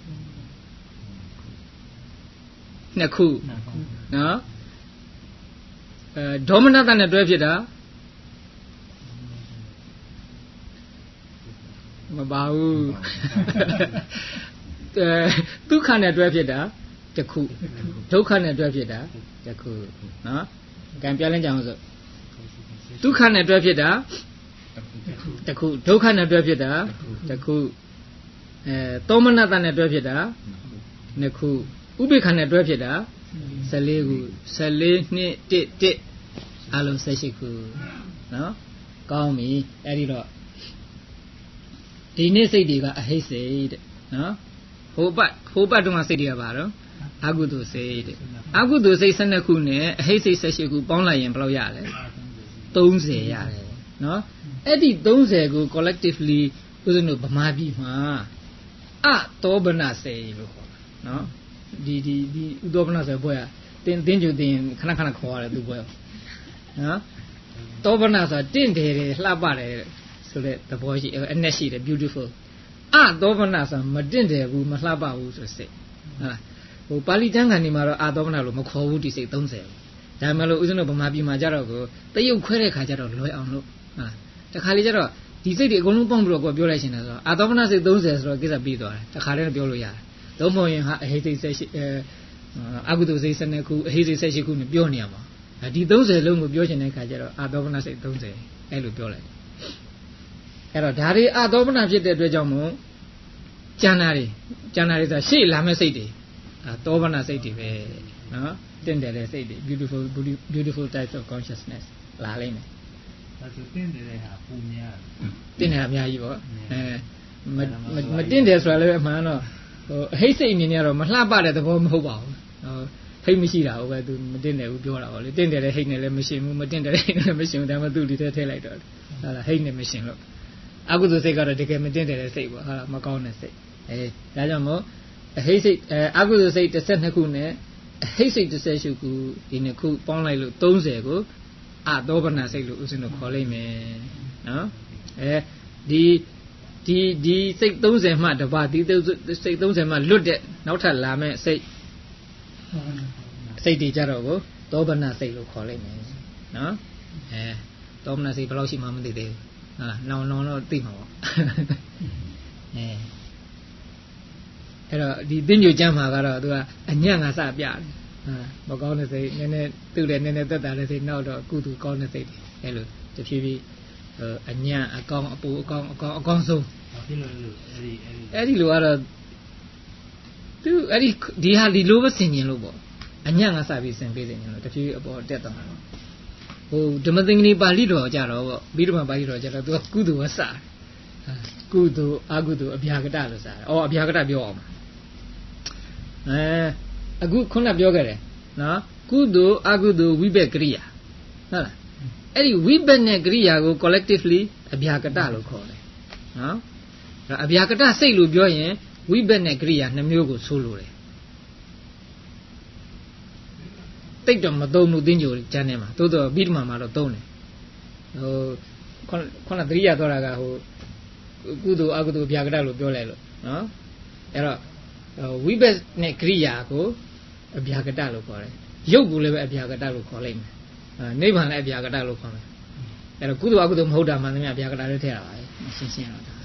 Speaker 1: နှစ်ခုနော်အဲဒေါမနတနဲ့တွဲဖြစ်တာမပါဘူးအဲဒုက္ခနဲ့တွဲဖြစ်တာတစ်ခုဒုက္ခနဲ့တွဲဖြစ်တာတစ်ခုနော်ကံပြလင်းကြအောင်ဆိုဒုက္ခနဲ့တွဲဖြစ်တာတစ်ခုဒုက္ခနဲ့တွဲဖြစ်တာတစ်ခုအဲသောမနတနဲ့တွဲဖြစ်တာနှစ်ခုဥပိ္ပခနဲ့တွဲဖြစ်တာfourteenခုfourteenနှစ်တစ်တစ်အလုံးeighteenခုနော်ကောင်းပြီအဲ့ဒီတော့ဒီနေ့စိတ်တွေကအဟိတ်စိတ်တဲ့နော်ဟိုပတ်ဟိုပတ်တုန်းကစိတ်တွေကပါတော့အကုသိုလ်စိတ်တဲ့အကုသိုလ်စိတ်twelveခုနဲ့အဟိတ်စိတ်eighteenခုပေါင်းလိုက်ရင်ဘယ်လောက်ရလဲthirtyရတယ်နော်အဲ့ဒီthirtyကို collectively ဦးဇင်းတို့ဗမာပြည်မှာအသောဘနစေလို့ခေါ်တာနော်ဒီဒီဒီဥသောဘနစေဘွဲကတင်းတင်းကျူတင်းခဏခဏခေါ်ရတယ်သူဘွဲနော်သောဘနဆိုတာတင့်တယ်တယ်လှပတယ်ဆိုတဲ့သဘောရှိအနက်ရှိတယ် beautiful အသောဘနဆိုတာမတင့်တယ်ဘူးမလှပဘူးဆိုစိတ်ဟုတ်လားဟိုပါဠိကျမ်းဂန်ဒီမှာတော့အသောဘနလို့မခေါ်ဘူးဒီစိတ်thirtyဒါမှမဟုတ်ဦးဇင်းတို့ဗမာပြည်မှာကြတော့ကိုတရုတ်ခွဲတဲ့ခါကျတော့လွယ်အောင်လို့ဟာတခါလေကျတော့ဒီစိတ်တွေအကုန်လုံးပေါင်းပြီးတော့ကိုပြောလိုက်ရှင်တယ်ဆိုတော့အသောဘနစိတ်thirtyဆိုတော့ကိစ္စပြီးသွားတယ်တခါတည်းပြောလို့ရတယ်လုံးမဟုတ်ရင်ဟာအဟိစိတ်eighteenအဲအကုသိုလ်စိတ်twelveခုအဟိစိတ်eighteenခုနဲ့ပြောနေရမှာဒီthirtyလုံးကိုပြောချင်တဲ့ခါကျတော့အသောဘနစိတ်thirtyအဲ့လိုပြောလိုက်အဲ့တော့ဒါတွေအသောဘနဖြစ်တဲ့အတွက်ကြောင့်မို့ကျန်တာတွေကျန်တာတွေဆိုရှေ့လာမဲ့စိတ်တွေအဲသောဘနစိတ်တွေပဲနော်တင်တယ်တဲ့စိတ်တွေ beautiful beautiful types of consciousness လာလိမ့်မယ်
Speaker 2: ဒါဆိုတင်တယ်တဲ့ဟာပုံများ
Speaker 1: တင်တယ်အများကြီးပေါ့အဲမတင်တယ်ဆိုတာလည်းအမှန်တော့ဟိုအဟိတ်စိတ်အနေနဲ့တော့မလှပတဲ့သဘောမဟုတ်ပါဘူးဟိုဟိတ်မရှိတာဟုတ်ပဲသူမတင်တယ်ဘူးပြောတာပေါ့လေတင်တယ်တဲ့ဟိတ်နဲ့လည်းမရှင်ဘူးမတင်တယ်တဲ့ဟိတ်နဲ့လည်းမရှင်ဘူးဒါမှသူ့ဒီထဲထည့်လိုက်တော့ဟုတ်လားဟိတ်နဲ့မရှင်လို့အကုသိုလ်စိတ်ကတော့တကယ်မတင်တယ်တဲ့စိတ်ပေါ့ဟုတ်လားမကောင်းတဲ့စိတ်အဲဒါကြောင့်မို့အဟိတ်စိတ်အကုသိုလ်စိတ်တစ်ဆယ့်နှစ်ခုနဲ့အဟိတ်စိတ်တစ်ဆယ့်ရှုခုဒီနှစ်ခုပေါင်းလိုက်လို့သုံးဆယ်ကိုအသောပနာစိတ်လို့ဥစဉ်တို့ခေါ်လိုက်မယ်နော်အဲဒီဒီဒီစိတ်သုံးဆယ်မှတပါဒီစိတ်သုံးဆယ်မှလွတ်တဲ့နောက်ထပ်လာမဲ့စိတ်စိတ်တွေကြတော့ကိုသောပနာစိတ်လို့ခေါ်လိုက်မယ်နော်အဲသောပနာစိတ်ဘယ်လောက်ရှိမှမသိသေးဘူးဟာနောင်နောင်တော့သိမှာပေါ့အဲအဲ့တော့ဒီသိညွတ်ကျမ်းမှာကတော့သူကအညံ့ငါစပြတယ်ဟာမကောင်းတဲ့စိတ်နည်းနည်းသူ့လည်းနည်းနည်းသက်သာတဲ့စိတ်နောက်တော့ကုသိုလ်ကောင်းတဲ့စိတ်တွေအဲ့လိုတဖြည်းဖြည်းအညံ့အကောင်းအပူအကောင်းအကောင်းအကောင်းဆုံး
Speaker 2: ဖြစ်လို့လို့အဲ့ဒီ
Speaker 1: အဲ့ဒီလိုကတော့သူအဲ့ဒီဒီဟာဒီလိုပဲဆင်ញင်လို့ပေါ့အညံ့ငါစပြီးဆင်ပေးဆင်ញင်လို့တဖြည်းဖြည်းအပေါ်တက်သွားတာဟိုဓမ္မသင်္ကနီပါဠိတော်ကြတော့ပေါ့ပြီးတော့ပါဠိတော်ကြတော့သူကကုသိုလ်ကစတယ်ကုသိုလ်အကုသိုလ်အဗျာကတလို့စတယ်အော်အဗျာကတပြောအောင်အဲအခုခုနပြောခဲ့တယ်နော်ကုသိုလ်အကုသိုလ်ဝိဘက်ကရိယာဟုတ်လားအဲ့ဒီဝိဘက်နဲ့ကရိယာကို collectively အဗျာကတလို့ခေါ်တယ်နော်အဗျာကတစိတ်လို့ပြောရင်ဝိဘက်နဲ့ကရိယာနှစ်မျိုးကိုဆိုလိုတယ်တိတ်တော့မသုံးဘူးသင်္ကြန်ကျမ်းထဲမှာသို့တော့ပြီးတမှာမှာတော့သုံးတယ်ဟိုခုနသတိရသွားတာကဟိုကုသိုလ်အကုသိုလ်အဗျာကတလို့ပြောလိုက်လို့နော်အဲ့တော့ဝိဘက်နဲ့ကရိယာကိုအဗျာကတလို့ခေါ်တယ်ရုပ်ကိုလည်းပဲအဗျာကတလို့ခေါ်လိုက်မယ်နိဗ္ဗာန်လည်းအဗျာကတလို့ခေါ်မယ်အဲ့တော့ကုသိုလ်အကုသိုလ်မဟုတ်တာမှန်သမျှအဗျာကတလေးထည့်ရပါပဲရှင်းရှင်းတော့ဒါ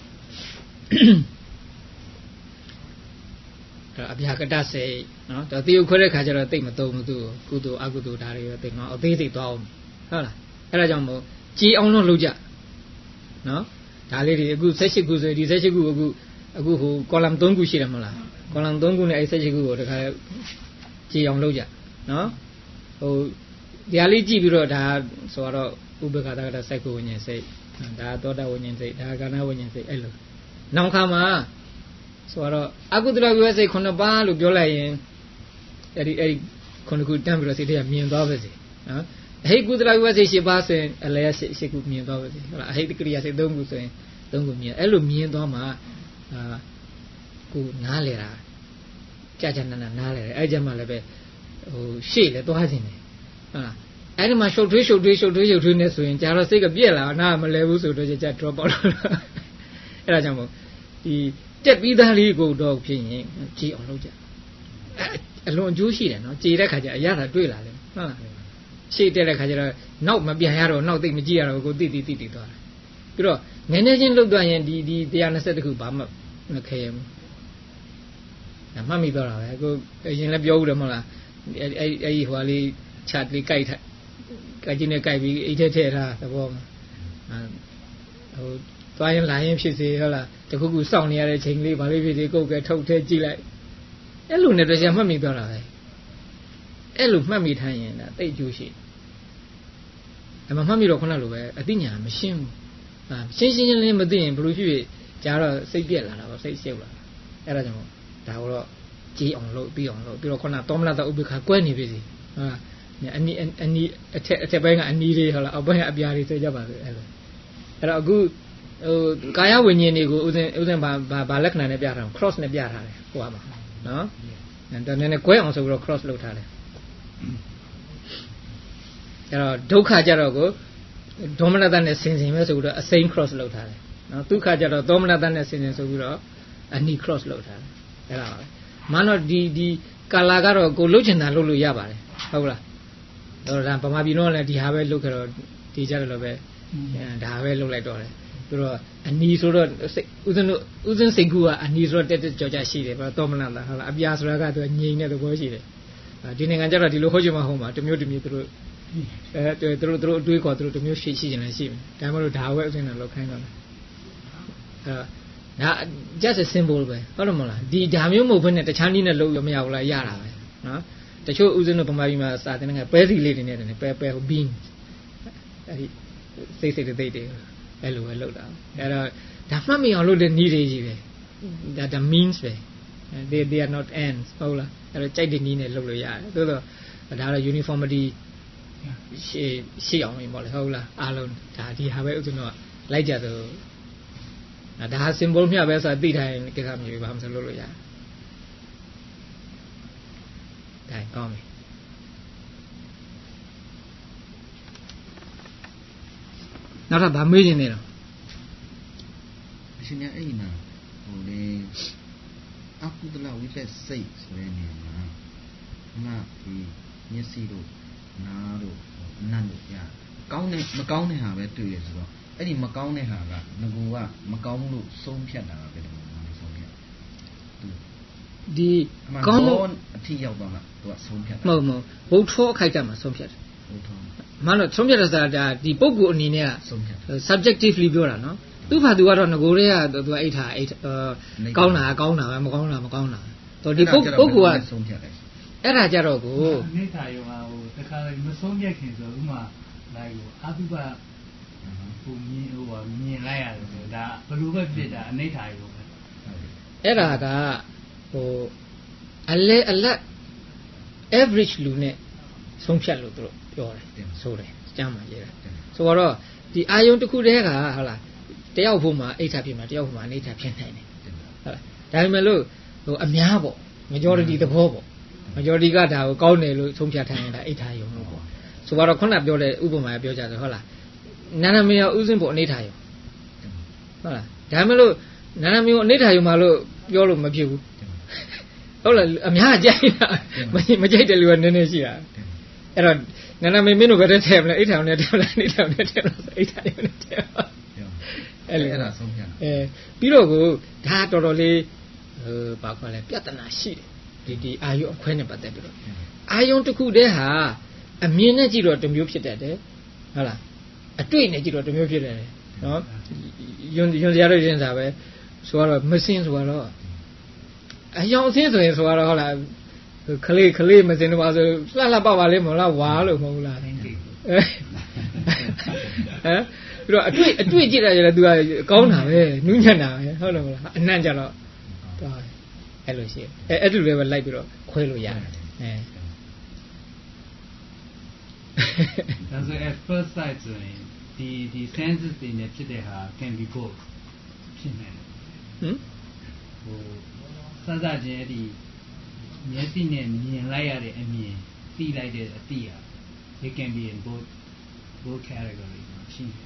Speaker 1: အဗျာကတစိတ်နော်ဒါတေယုခွဲတဲ့ခါကျတော့တိတ်မသုံးဘူးသူကုသိုလ်အကုသိုလ်ဒါတွေရောတိတ်မအသေးစိတ်သွားအောင်ဟုတ်လားအဲ့ဒါကြောင့်မို့ကြည်အောင်လို့လုပ်ကြနော်ဒါလေးတွေအခု၁၈ခုဆိုဒီ၁၈ခုအခုအခုဟိုကောလမ်၃ခုရှိတယ်မဟုတ်လားကောလမ်၃ခုနဲ့အဲ့၁၈ခုကိုတခါကြည်အောင်လုပ်ကြနော်ဟိုဒီဟာလေးကြည့်ပြီးတော့ဒါဆိုတော့ဥပ္ပခါတကတစိုက်ကိုဝိညာဉ်စိတ်ဒါသောတာဝိညာဉ်စိတ်ဒါကာဏဝိညာဉ်စိတ်အဲ့လိုနောက်ခါမှာဆိုတော့အကုသလဝိဝစိတ်ခုနှစ်ပါးလို့ပြောလိုက်ရင်အဲ့ဒီအဲ့ဒီခုနှစ်ခုတန်းပြီးတော့စိတ်တွေကမြင်သွားပါစေနော်အဟိကုသလဝိဝစိတ်၈ပါးဆိုရင်အလျက်၈ခုမြင်သွားပါစေဟုတ်လားအဟိတကရိယာစိတ်၃ခုဆိုရင်၃ခုမြင်အဲ့လိုမြင်သွားမှာအာကိုနားလေတာကြာကြာနာနာနားလေတယ်အဲ့ကြမှာလည်းပဲဟိုရှေ့လေသွားခြင်းတယ်ဟုတ်လားအဲ့ဒီမှာရှုပ်ထွေးရှုပ်ထွေးရှုပ်ထွေးရှုပ်ထွေးနေဆိုရင်ကြာတော့စိတ်ကပြက်လာနားမလဲဘူးဆိုတော့ကြာ drop ပေါက်လာအဲ့ဒါကြောင့်မို့ဒီတက်ပြီးသားလေးကိုတော့ဖြစ်ရင်ကြည်အောင်လုပ်ကြအလွန်အကျိုးရှိတယ်နော်ကြည်တဲ့ခါကျအရသာတွေ့လာတယ်ဟုတ်လားရှေ့တက်တဲ့ခါကျတော့နောက်မပြန်ရတော့နောက်သိမကြည့်ရတော့ကိုတိတိတိတိသွားတယ်ပြီးတော့နည်းနည်းချင်းလှုပ်သွားရင်ဒီဒီ၁၂၁ခုဘာမှမခဲရဘူးဒါမှတ်မိတော့တာပဲကိုအရင်လည်းပြောဦးတယ်မဟုတ်လားအဲ့အဲ့အဲ့ဟိုလေးချတ်လေးကြိုက်ထားကြိုက်ချင်းနဲ့ကြိုက်ပြီးအိတ်ထဲထည့်ထားသဘောမှာဟိုသွားရင်လာရင်ဖြစ်စေဟုတ်လားတခုခုစောင့်နေရတဲ့ချိန်လေးဘာလေးဖြစ်စေကိုယ်ကထုတ်ထဲကြည့်လိုက်အဲ့လိုနဲ့တည်းကမှတ်မိတော့တာပဲအဲ့လိုမှတ်မိထားရင်ဒါသိကျိုးရှိအမှမှတ်မိတော့ခုနလိုပဲအသိဉာဏ်မရှင်းဘူးအာရှင်းရှင်းချင်းလေးမသိရင်ဘယ်လိုဖြစ်ဖြစ်ကြားတော့စိတ်ပြက်လာတာပေါ့စိတ်ရှုပ်လာအဲ့ဒါကြောင့်ဒါကိုတော့ကြည်အောင်လုပ်ပြီးအောင်လုပ်ပြီးတော့ခုနသောမနတဥပ္ပခါကွဲနေပြီစီဟာအနီအနီအထက်အထက်ပိုင်းကအနီလေးဟုတ်လားအောက်ပိုင်းကအပြားလေးဆိုကြပါစို့အဲ့လိုအဲ့တော့အခုဟိုကာယဝိညာဉ်တွေကိုဥစဉ်ဥစဉ်ဘာဘာလက္ခဏာနဲ့ပြထားအောင် cross နဲ့ပြထားတယ်ဟိုပါနော်အဲ့တော့နည်းနည်းကွဲအောင်ဆိုပြီးတော့ cross လုပ်ထားတယ်အဲ့တော့ဒုက္ခကြတော့ကိုဒေါမနတနဲ့ဆင်ဆင်ပဲဆိုပြီးတော့အစိမ်း cross လုပ်ထားတယ်နော်ဒုက္ခကြတော့ဒေါမနတနဲ့ဆင်ဆင်ဆိုပြီးတော့အနီ cross လုပ်ထားတယ်အဲ့ဒါပါပဲမန်တော့ဒီဒီကာလာကတော့ကိုလှုပ်ချင်တာလှုပ်လို့ရပါတယ်ဟုတ်လားတော့ဒါဗမာပြည်တော့လည်းဒီဟာပဲလှုပ်ကြတော့ဒီကြတယ်လို့ပဲဒါပဲလှုပ်လိုက်တော့တယ်ပြီးတော့အနီဆိုတော့ဥစဉ်တို့ဥစဉ်စိတ်ကူကအနီဆိုတော့တက်တက်ကြောကြရှိတယ်ဗျာဒေါမနတဟုတ်လားအပြာဆိုတာကသူငြိမ်တဲ့သဘောရှိတယ်ဒီနိုင်ငံကျတော့ဒီလိုဟုတ်ချင်မှဟုတ်မှာတမျိုးတမျိုးသူတို့အဲသူတို့သူတို့အတွေးခေါ်သူတို့တမျိုးရှိရှိနေတယ်ရှိမယ်ဒါမှမဟုတ်ဒါဝဲဥစဉ်တော့လောက်ခိုင်းတော့အဲဒါ just a symbol ပဲဟုတ်တယ်မဟုတ်လားဒီဒါမျိုးမဟုတ်ဘဲနဲ့တခြားနည်းနဲ့လုပ်ရမရဘူးလားရတာပဲနော်တချို့ဥစဉ်တို့ဗမာပြည်မှာစာတင်တဲ့ကပဲစီလေးတွေနဲ့တယ်ပဲပဲ bean အဲ့ဒီစိတ်စိတ်တိတ်တွေအဲ့လိုပဲလုပ်တာအဲ့တော့ဒါမှတ်မိအောင်လုပ်တဲ့နည်းတွေကြီးပဲဒါဒါ means ပဲ they they are not ends ဟုတ်လားအဲ့တော့ကြိုက်တဲ့နည်းနဲ့လုပ်လို့ရတယ်သို့တော့ဒါတော့ uniformity ရှေ့ရှေ့အောင်ရင်ပေါ့လေဟုတ်လားအားလုံးဒါဒီဟာပဲဥစဉ်တော့လိုက်ကြဆိုဒါဟာ symbol မျှပဲဆိုတာသိတိုင်းကိစ္စမျိုးဘာမှမဆိုလုပ်လို့ရတယ်ဒါကောင်းပြီနောက်တော့ဗာမေးနေတယ်တော့
Speaker 3: အရှင်များအဲ့ဒီမှာဟိုလေအကုသလဝိပ္ပစိတ်ဆိုတဲ့နေရာမှာအမှဒီမျက်စိတို့နားတို့အနံ့တို့ရကောင်းတဲ့မကောင်းတဲ့ဟာပဲတွေ့ရဆိုတော့အဲ့ဒီမကောင်းတဲ့ဟာကငကူကမကောင်းလို့ဆုံးဖြတ်တာပဲတယ်မဆုံးဖြတ်
Speaker 1: ဒီကောင်းလို့
Speaker 3: အထီရောက်သွားမှသူကဆုံးဖြတ်တာ
Speaker 1: မဟုတ်မဟုတ်ဘုထောအခိုက်အတန့်မှာဆုံးဖြတ်တယ်ဘုထောမှန်တော့ဆုံးဖြတ်တာဆိုတာဒီပုဂ္ဂိုလ်အနေနဲ့က subjectively ပြောတာနော်သူ့ဘာသူကတော့ငကိုတွေကသူကအိတ်ထားအိတ်ကောင်းတာကောင်းတာပဲမကောင်းတာမကောင်းတာတော့ဒီပုဂ္ဂိုလ်က
Speaker 3: ဆုံးဖြတ်တယ်
Speaker 1: အဲ့ဒါကြတော့ကို
Speaker 2: အိတ်ထားရောဟိုတခါမဆုံးဖြတ်ခင်ဆိုဥမာလိုက်ကိုအတုပဟိုမြင်ဟိုမြင်လိုက်ရတယ်ဆိုဒါဘယ်လိုပဲဖြစ်တာအိတ်ထားရောပဲ
Speaker 1: အဲ့ဒါကဟိုအလဲအလက် average လူနဲ့ဆုံးဖြတ်လို့သူတို့ပြောတယ်ဆိုတယ်ကျမ်းမှာရေးတာဆိုတော့ဒီအာယုံတစ်ခုတည်းကဟုတ်လားတယောက်ဖို့မှာအိဋ္ဌဖြစ်မှာတယောက်ဖို့မှာအိဋ္ဌဖြစ်နိုင်တယ်ဟုတ်လားဒါပေမဲ့လို့ဟိုအများပေါ့ majority သဘောပေါ့ majority ကဒါကိုကောင်းတယ်လို့ဆုံးဖြတ်ထားရင်ဒါအိဋ္ဌယုံလို့ပေါ့ဆိုတော့ခုနပြောတဲ့ဥပမာပြောကြတယ်ဟုတ်လားနာနာမယောဥစဉ်ဖို့အိဋ္ဌယုံဟုတ်လားဒါပေမဲ့လို့နာနာမယောအိဋ္ဌယုံမှာလို့ပြောလို့မဖြစ်ဘူးဟုတ်လားအများကြိုက်တာမကြိုက်တဲ့လူကနည်းနည်းရှိတာအဲ့တော့နာနာမေမင်းတို့ဘယ်နဲ့ထည့်မလဲအိဋ္ဌာနဲ့ထည့်မလားအိဋ္ဌာနဲ့ထည့်လို့အိဋ္ဌာနဲ့ထည့်ပါ
Speaker 3: အဲ့လေအဲ့ဒါဆုံးဖြတ်
Speaker 1: အဲပြီးတော့ကိုဒါတော်တော်လေးဟိုဘာခေါ်လဲပြဿနာရှိတယ်ဒီဒီအာယုအခွဲနဲ့ပတ်သက်ပြီးတော့အာယုတစ်ခုတည်းဟာအမြင်နဲ့ကြည့်တော့တစ်မျိုးဖြစ်တတ်တယ်ဟုတ်လားအတွေ့နဲ့ကြည့်တော့တစ်မျိုးဖြစ်တတ်တယ်နော်ယွန်းယွန်းစရာတော့ရင်းစားပဲဆိုတော့မစင်းဆိုတော့အယောင်အစင်းဆိုရင်ဆိုတော့ဟုတ်လားခလေးခလေးမစင်တော့ဆိုလှလှပပါလေးမလားဝါလို့မဟုတ်လားဟမ်ပြီးတော့အတွေ့အတွေ့ကြည့်တာကျတော့ तू ကကောင်းတာပဲနူးညံ့တာပဲဟုတ်တယ်မလားအနှံ့ကြတော့အဲ့လိုရှိအဲ့အဲ့လိုလည်းပဲလိုက်ပြီးတော့ခွဲလို့ရတယ်အဲ
Speaker 2: ဒါဆို at first sight ဆိုရင်ဒီဒီ senses တွေနဲ့ဖြစ်တဲ့ဟာ can be both ဖြစ်နေတယ်ဟမ်ဟိုစစချင်းအဲ့ဒီမျက်စိနဲ့မြင်လိုက်ရတဲ့အမြင်သိလိုက်တဲ့အသိอ่ะ it can be in both both categories ရှိတယ်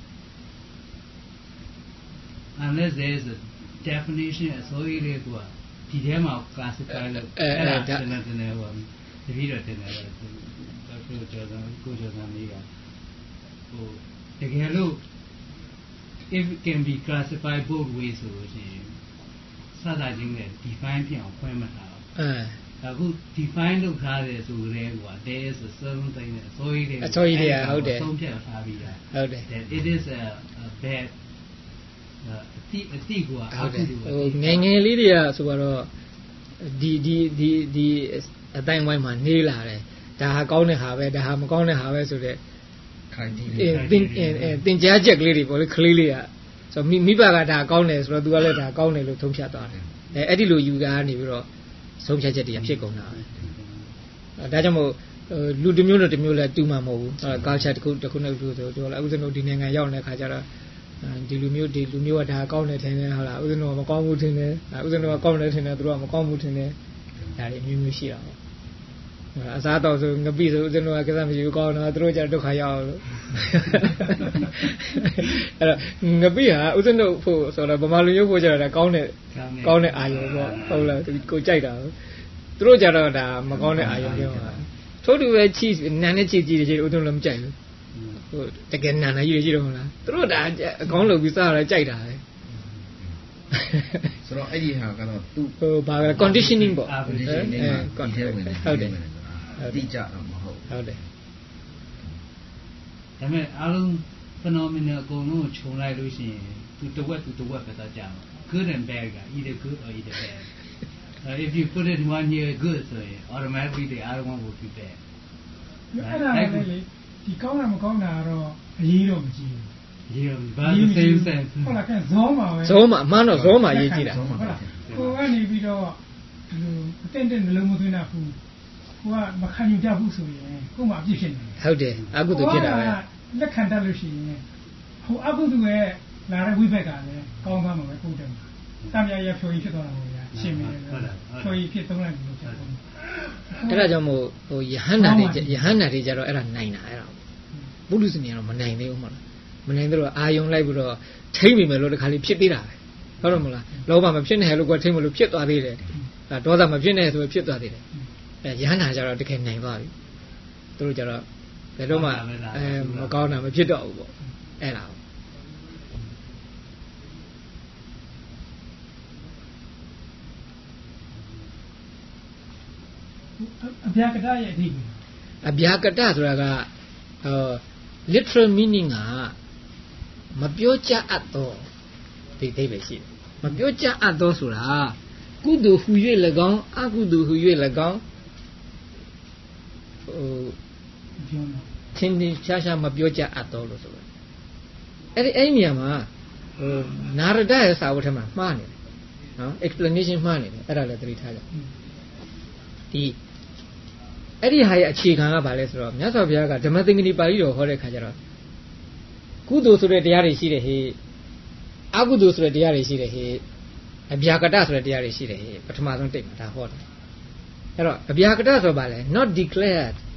Speaker 2: unless there is a definition အစိုးရလေးကဒီထဲမှာ classify လုပ်အဲ့ဒါတနေ့တနေ့ဟိုတပည့်တော်တင်တယ်တော့ကျော်ကျော်ကိုကျော်သားလေးကဟိုတကယ်လို့ if it can be classified both ways ဆိုလို့ရှိရင်စသချင်းနဲ့ define ဖြစ်အောင်ဖွင့်မှတ်တာအဲအခု define လုပ်ထားတယ်ဆိုရဲကွာ there is a certain thing နဲ့အစိုးရတွေ
Speaker 1: အစိုးရတွေဟုတ်တယ်
Speaker 2: ဆုံးဖြတ်ထားပြီးတာ
Speaker 1: ဟုတ်တယ်
Speaker 2: that it is a, a bad အတိအတိကွာ
Speaker 1: ဟုတ်တယ်ဟိုငယ်ငယ်လေးတွေကဆိုတော့ဒီဒီဒီဒီအတိုင်းဝိုင်းမှာနေလာတယ်ဒါဟာကောင်းတဲ့ဟာပဲဒါဟာမကောင်းတဲ့ဟာပဲဆိုတဲ့
Speaker 3: ခိုင်ကြီး
Speaker 1: တင်တင်ကြားချက်ကလေးတွေပေါ့လေကလေးလေးကဆိုမိမိဘကဒါကောင်းတယ်ဆိုတော့ तू ကလည်းဒါကောင်းတယ်လို့ထုံးဖြတ်သွားတယ်အဲအဲ့ဒီလိုယူတာကနေပြီးတော့ဆုံးဖြတ်ချက်တွေဖြစ်ကုန်တာပဲဒါကြောင့်မို့လူတစ်မျိုးနဲ့တစ်မျိုးလည်းတူမှာမဟုတ်ဘူး culture တစ်ခုတစ်ခုနဲ့တစ်ခုဆိုတော့အခုစနိုဒီနိုင်ငံရောက်နေတဲ့ခါကျတော့ဒီလူမျိုးဒီလူမျိုးကဒါကောင်းတယ်ထင်တယ်ဟုတ်လားဥစဉ်တော့မကောင်းဘူးထင်တယ်ဥစဉ်တော့ကောင်းတယ်ထင်တယ်သူတို့ကမကောင်းဘူးထင်တယ်ဒါတွေအမျိုးမျိုးရှိတာပေါ့အစားတော့ဆိုငပိဆိုဥစဉ်တော့ကိစ္စမရှိဘူးကောင်းတော့သူတို့ကျဒုက္ခရောက်လို့အဲ့တော့ငပိဟာဥစဉ်တော့ဖို့ဆိုတော့ဗမာလူမျိုးဖို့ကျတော့ကောင်းတဲ့ကောင်းတဲ့အာယုံပေါ့ဟုတ်လားကိုကြိုက်တာသူတို့ကျတော့ဒါမကောင်းတဲ့အာယုံပြောတာထို့တူပဲချီနန်းနဲ့ချီကြည့်တယ်ချီဥစဉ်လည်းမကြိုက်ဘူးဟိုတကယ်နာနာကြီးကြီးတော့မလားသူတို့ဒါအကောင်းလို့ပြီးစားရကြိုက်တာပဲ
Speaker 3: ဆိုတော့အဲ့ဒီဟာကတော့သူ
Speaker 1: ဟိုဘာလဲ conditioning ပေါ့
Speaker 3: conditioning ကိုဒီထဲဝင်တယ်ဟုတ်တယ်တိကျတော့မဟုတ်
Speaker 1: ဟုတ်တယ်
Speaker 2: ဒါပေမဲ့အားလုံး phenomena အကုန်လုံးကိုခြုံလိုက်လို့ရှိရင်သူတဝက်သူတဝက်ပဲသားကြမှာ good and bad က either good or either bad Uh, if you put it one year good, so yeah, automatically the other one will be bad.
Speaker 4: အဲ့ဒါလည်းလေဒီကောင်းတာမကောင်းတာတော့အရေးတော့မကြည့်ဘူး
Speaker 2: Yeah, but the same sense.
Speaker 4: ဟုတ်လားကဲဇောမှာပဲ
Speaker 1: ဇောမှာအမှန်တော့ဇောမှာရေးကြည့်တာ
Speaker 4: ဟုတ်လားကိုကနေပြီးတော့ဒီလိုအတင့်တင့်နှလုံးမသွင်းတာဘူးကိုကမခံယူကြဘူးဆိုရင်ကို့မှာအပြစ်ဖြစ်နေတယ်
Speaker 1: ဟုတ်တယ်အကုသိုလ်ဖြစ်တာပဲ
Speaker 4: လက်ခံတတ်လို့ရှိရင်ဟိုအကုသိုလ်ရဲ့လာတဲ့ဝိဘက်ကလည်းကောင်းသွားမှာပဲကိုယ်တည်းမှာတမ်းရရဖြိုးကြီးဖြစ်သွားတာပေါ့ဗျာရှင်းပြီလေဖြိုးကြီးဖြစ်သုံးလိုက်ပြီလို့ပြောတယ်
Speaker 1: အဲ့ဒါကြောင့်မို့ဟိုယဟန္တာတွေယဟန္တာတွေကြတော့အဲ့ဒါနိုင်တာအဲ့ဒါပုလူစင်ကတော့မနိုင်သေးဘူးမဟုတ်လားမနိုင်တော့အာယုံလိုက်ပြီးတော့ထိမ့်မိမယ်လို့တခါလေးဖြစ်သေးတာပဲဟုတ်တယ်မလားလောဘမဖြစ်နဲ့လို့ကွာထိမ့်မလို့ဖြစ်သွားသေးတယ်ဒါဒေါသမဖြစ်နဲ့ဆိုဖြစ်သွားသေးတယ်အဲယဟန္တာကြတော့တကယ်နိုင်သွားပြီသူတို့ကြတော့ဘယ်တော့မှအဲမကောင်းတာမဖြစ်တော့ဘူးပေါ့အဲ့ဒါ
Speaker 4: အဗျာကတရဲ့အဓိပ္ပာယ်
Speaker 1: အဗျာကတဆိုတာကဟို literal meaning ကမပြောကြအပ်တော့ဒီအဓိပ္ပာယ်ရှိတယ်မပြောကြအပ်တော့ဆိုတာကုသိုလ်ဟူ၍၎င်းအကုသိုလ်ဟူ၍၎င်းဟိုသင်္ချာရှားမပြောကြအပ်တော့လို့ဆိုတော့အဲ့ဒီအဲ့ဒီနေရာမှာဟိုနာရဒရဲ့စာဝတ်ထဲမှာမှားနေတယ်နော် explanation မှားနေတယ်အဲ့ဒါလည်းသတိထားကြဒီအဲ့ဒီဟာရဲ့အခြေခံကဘာလဲဆိုတော့မြတ်စွာဘုရားကဓမ္မသင်္ကနီပါဠိတော်ဟောတဲ့ခါကျတော့ကုသိုလ်ဆိုတဲ့တရားတွေရှိတယ်ဟေ့အကုသိုလ်ဆိုတဲ့တရားတွေရှိတယ်ဟေ့အဗျာကတဆိုတဲ့တရားတွေရှိတယ်ဟေ့ပထမဆုံးတိတ်မှာဒါဟောတယ်အဲ့တော့အဗျာကတဆိုဘာလဲ not declared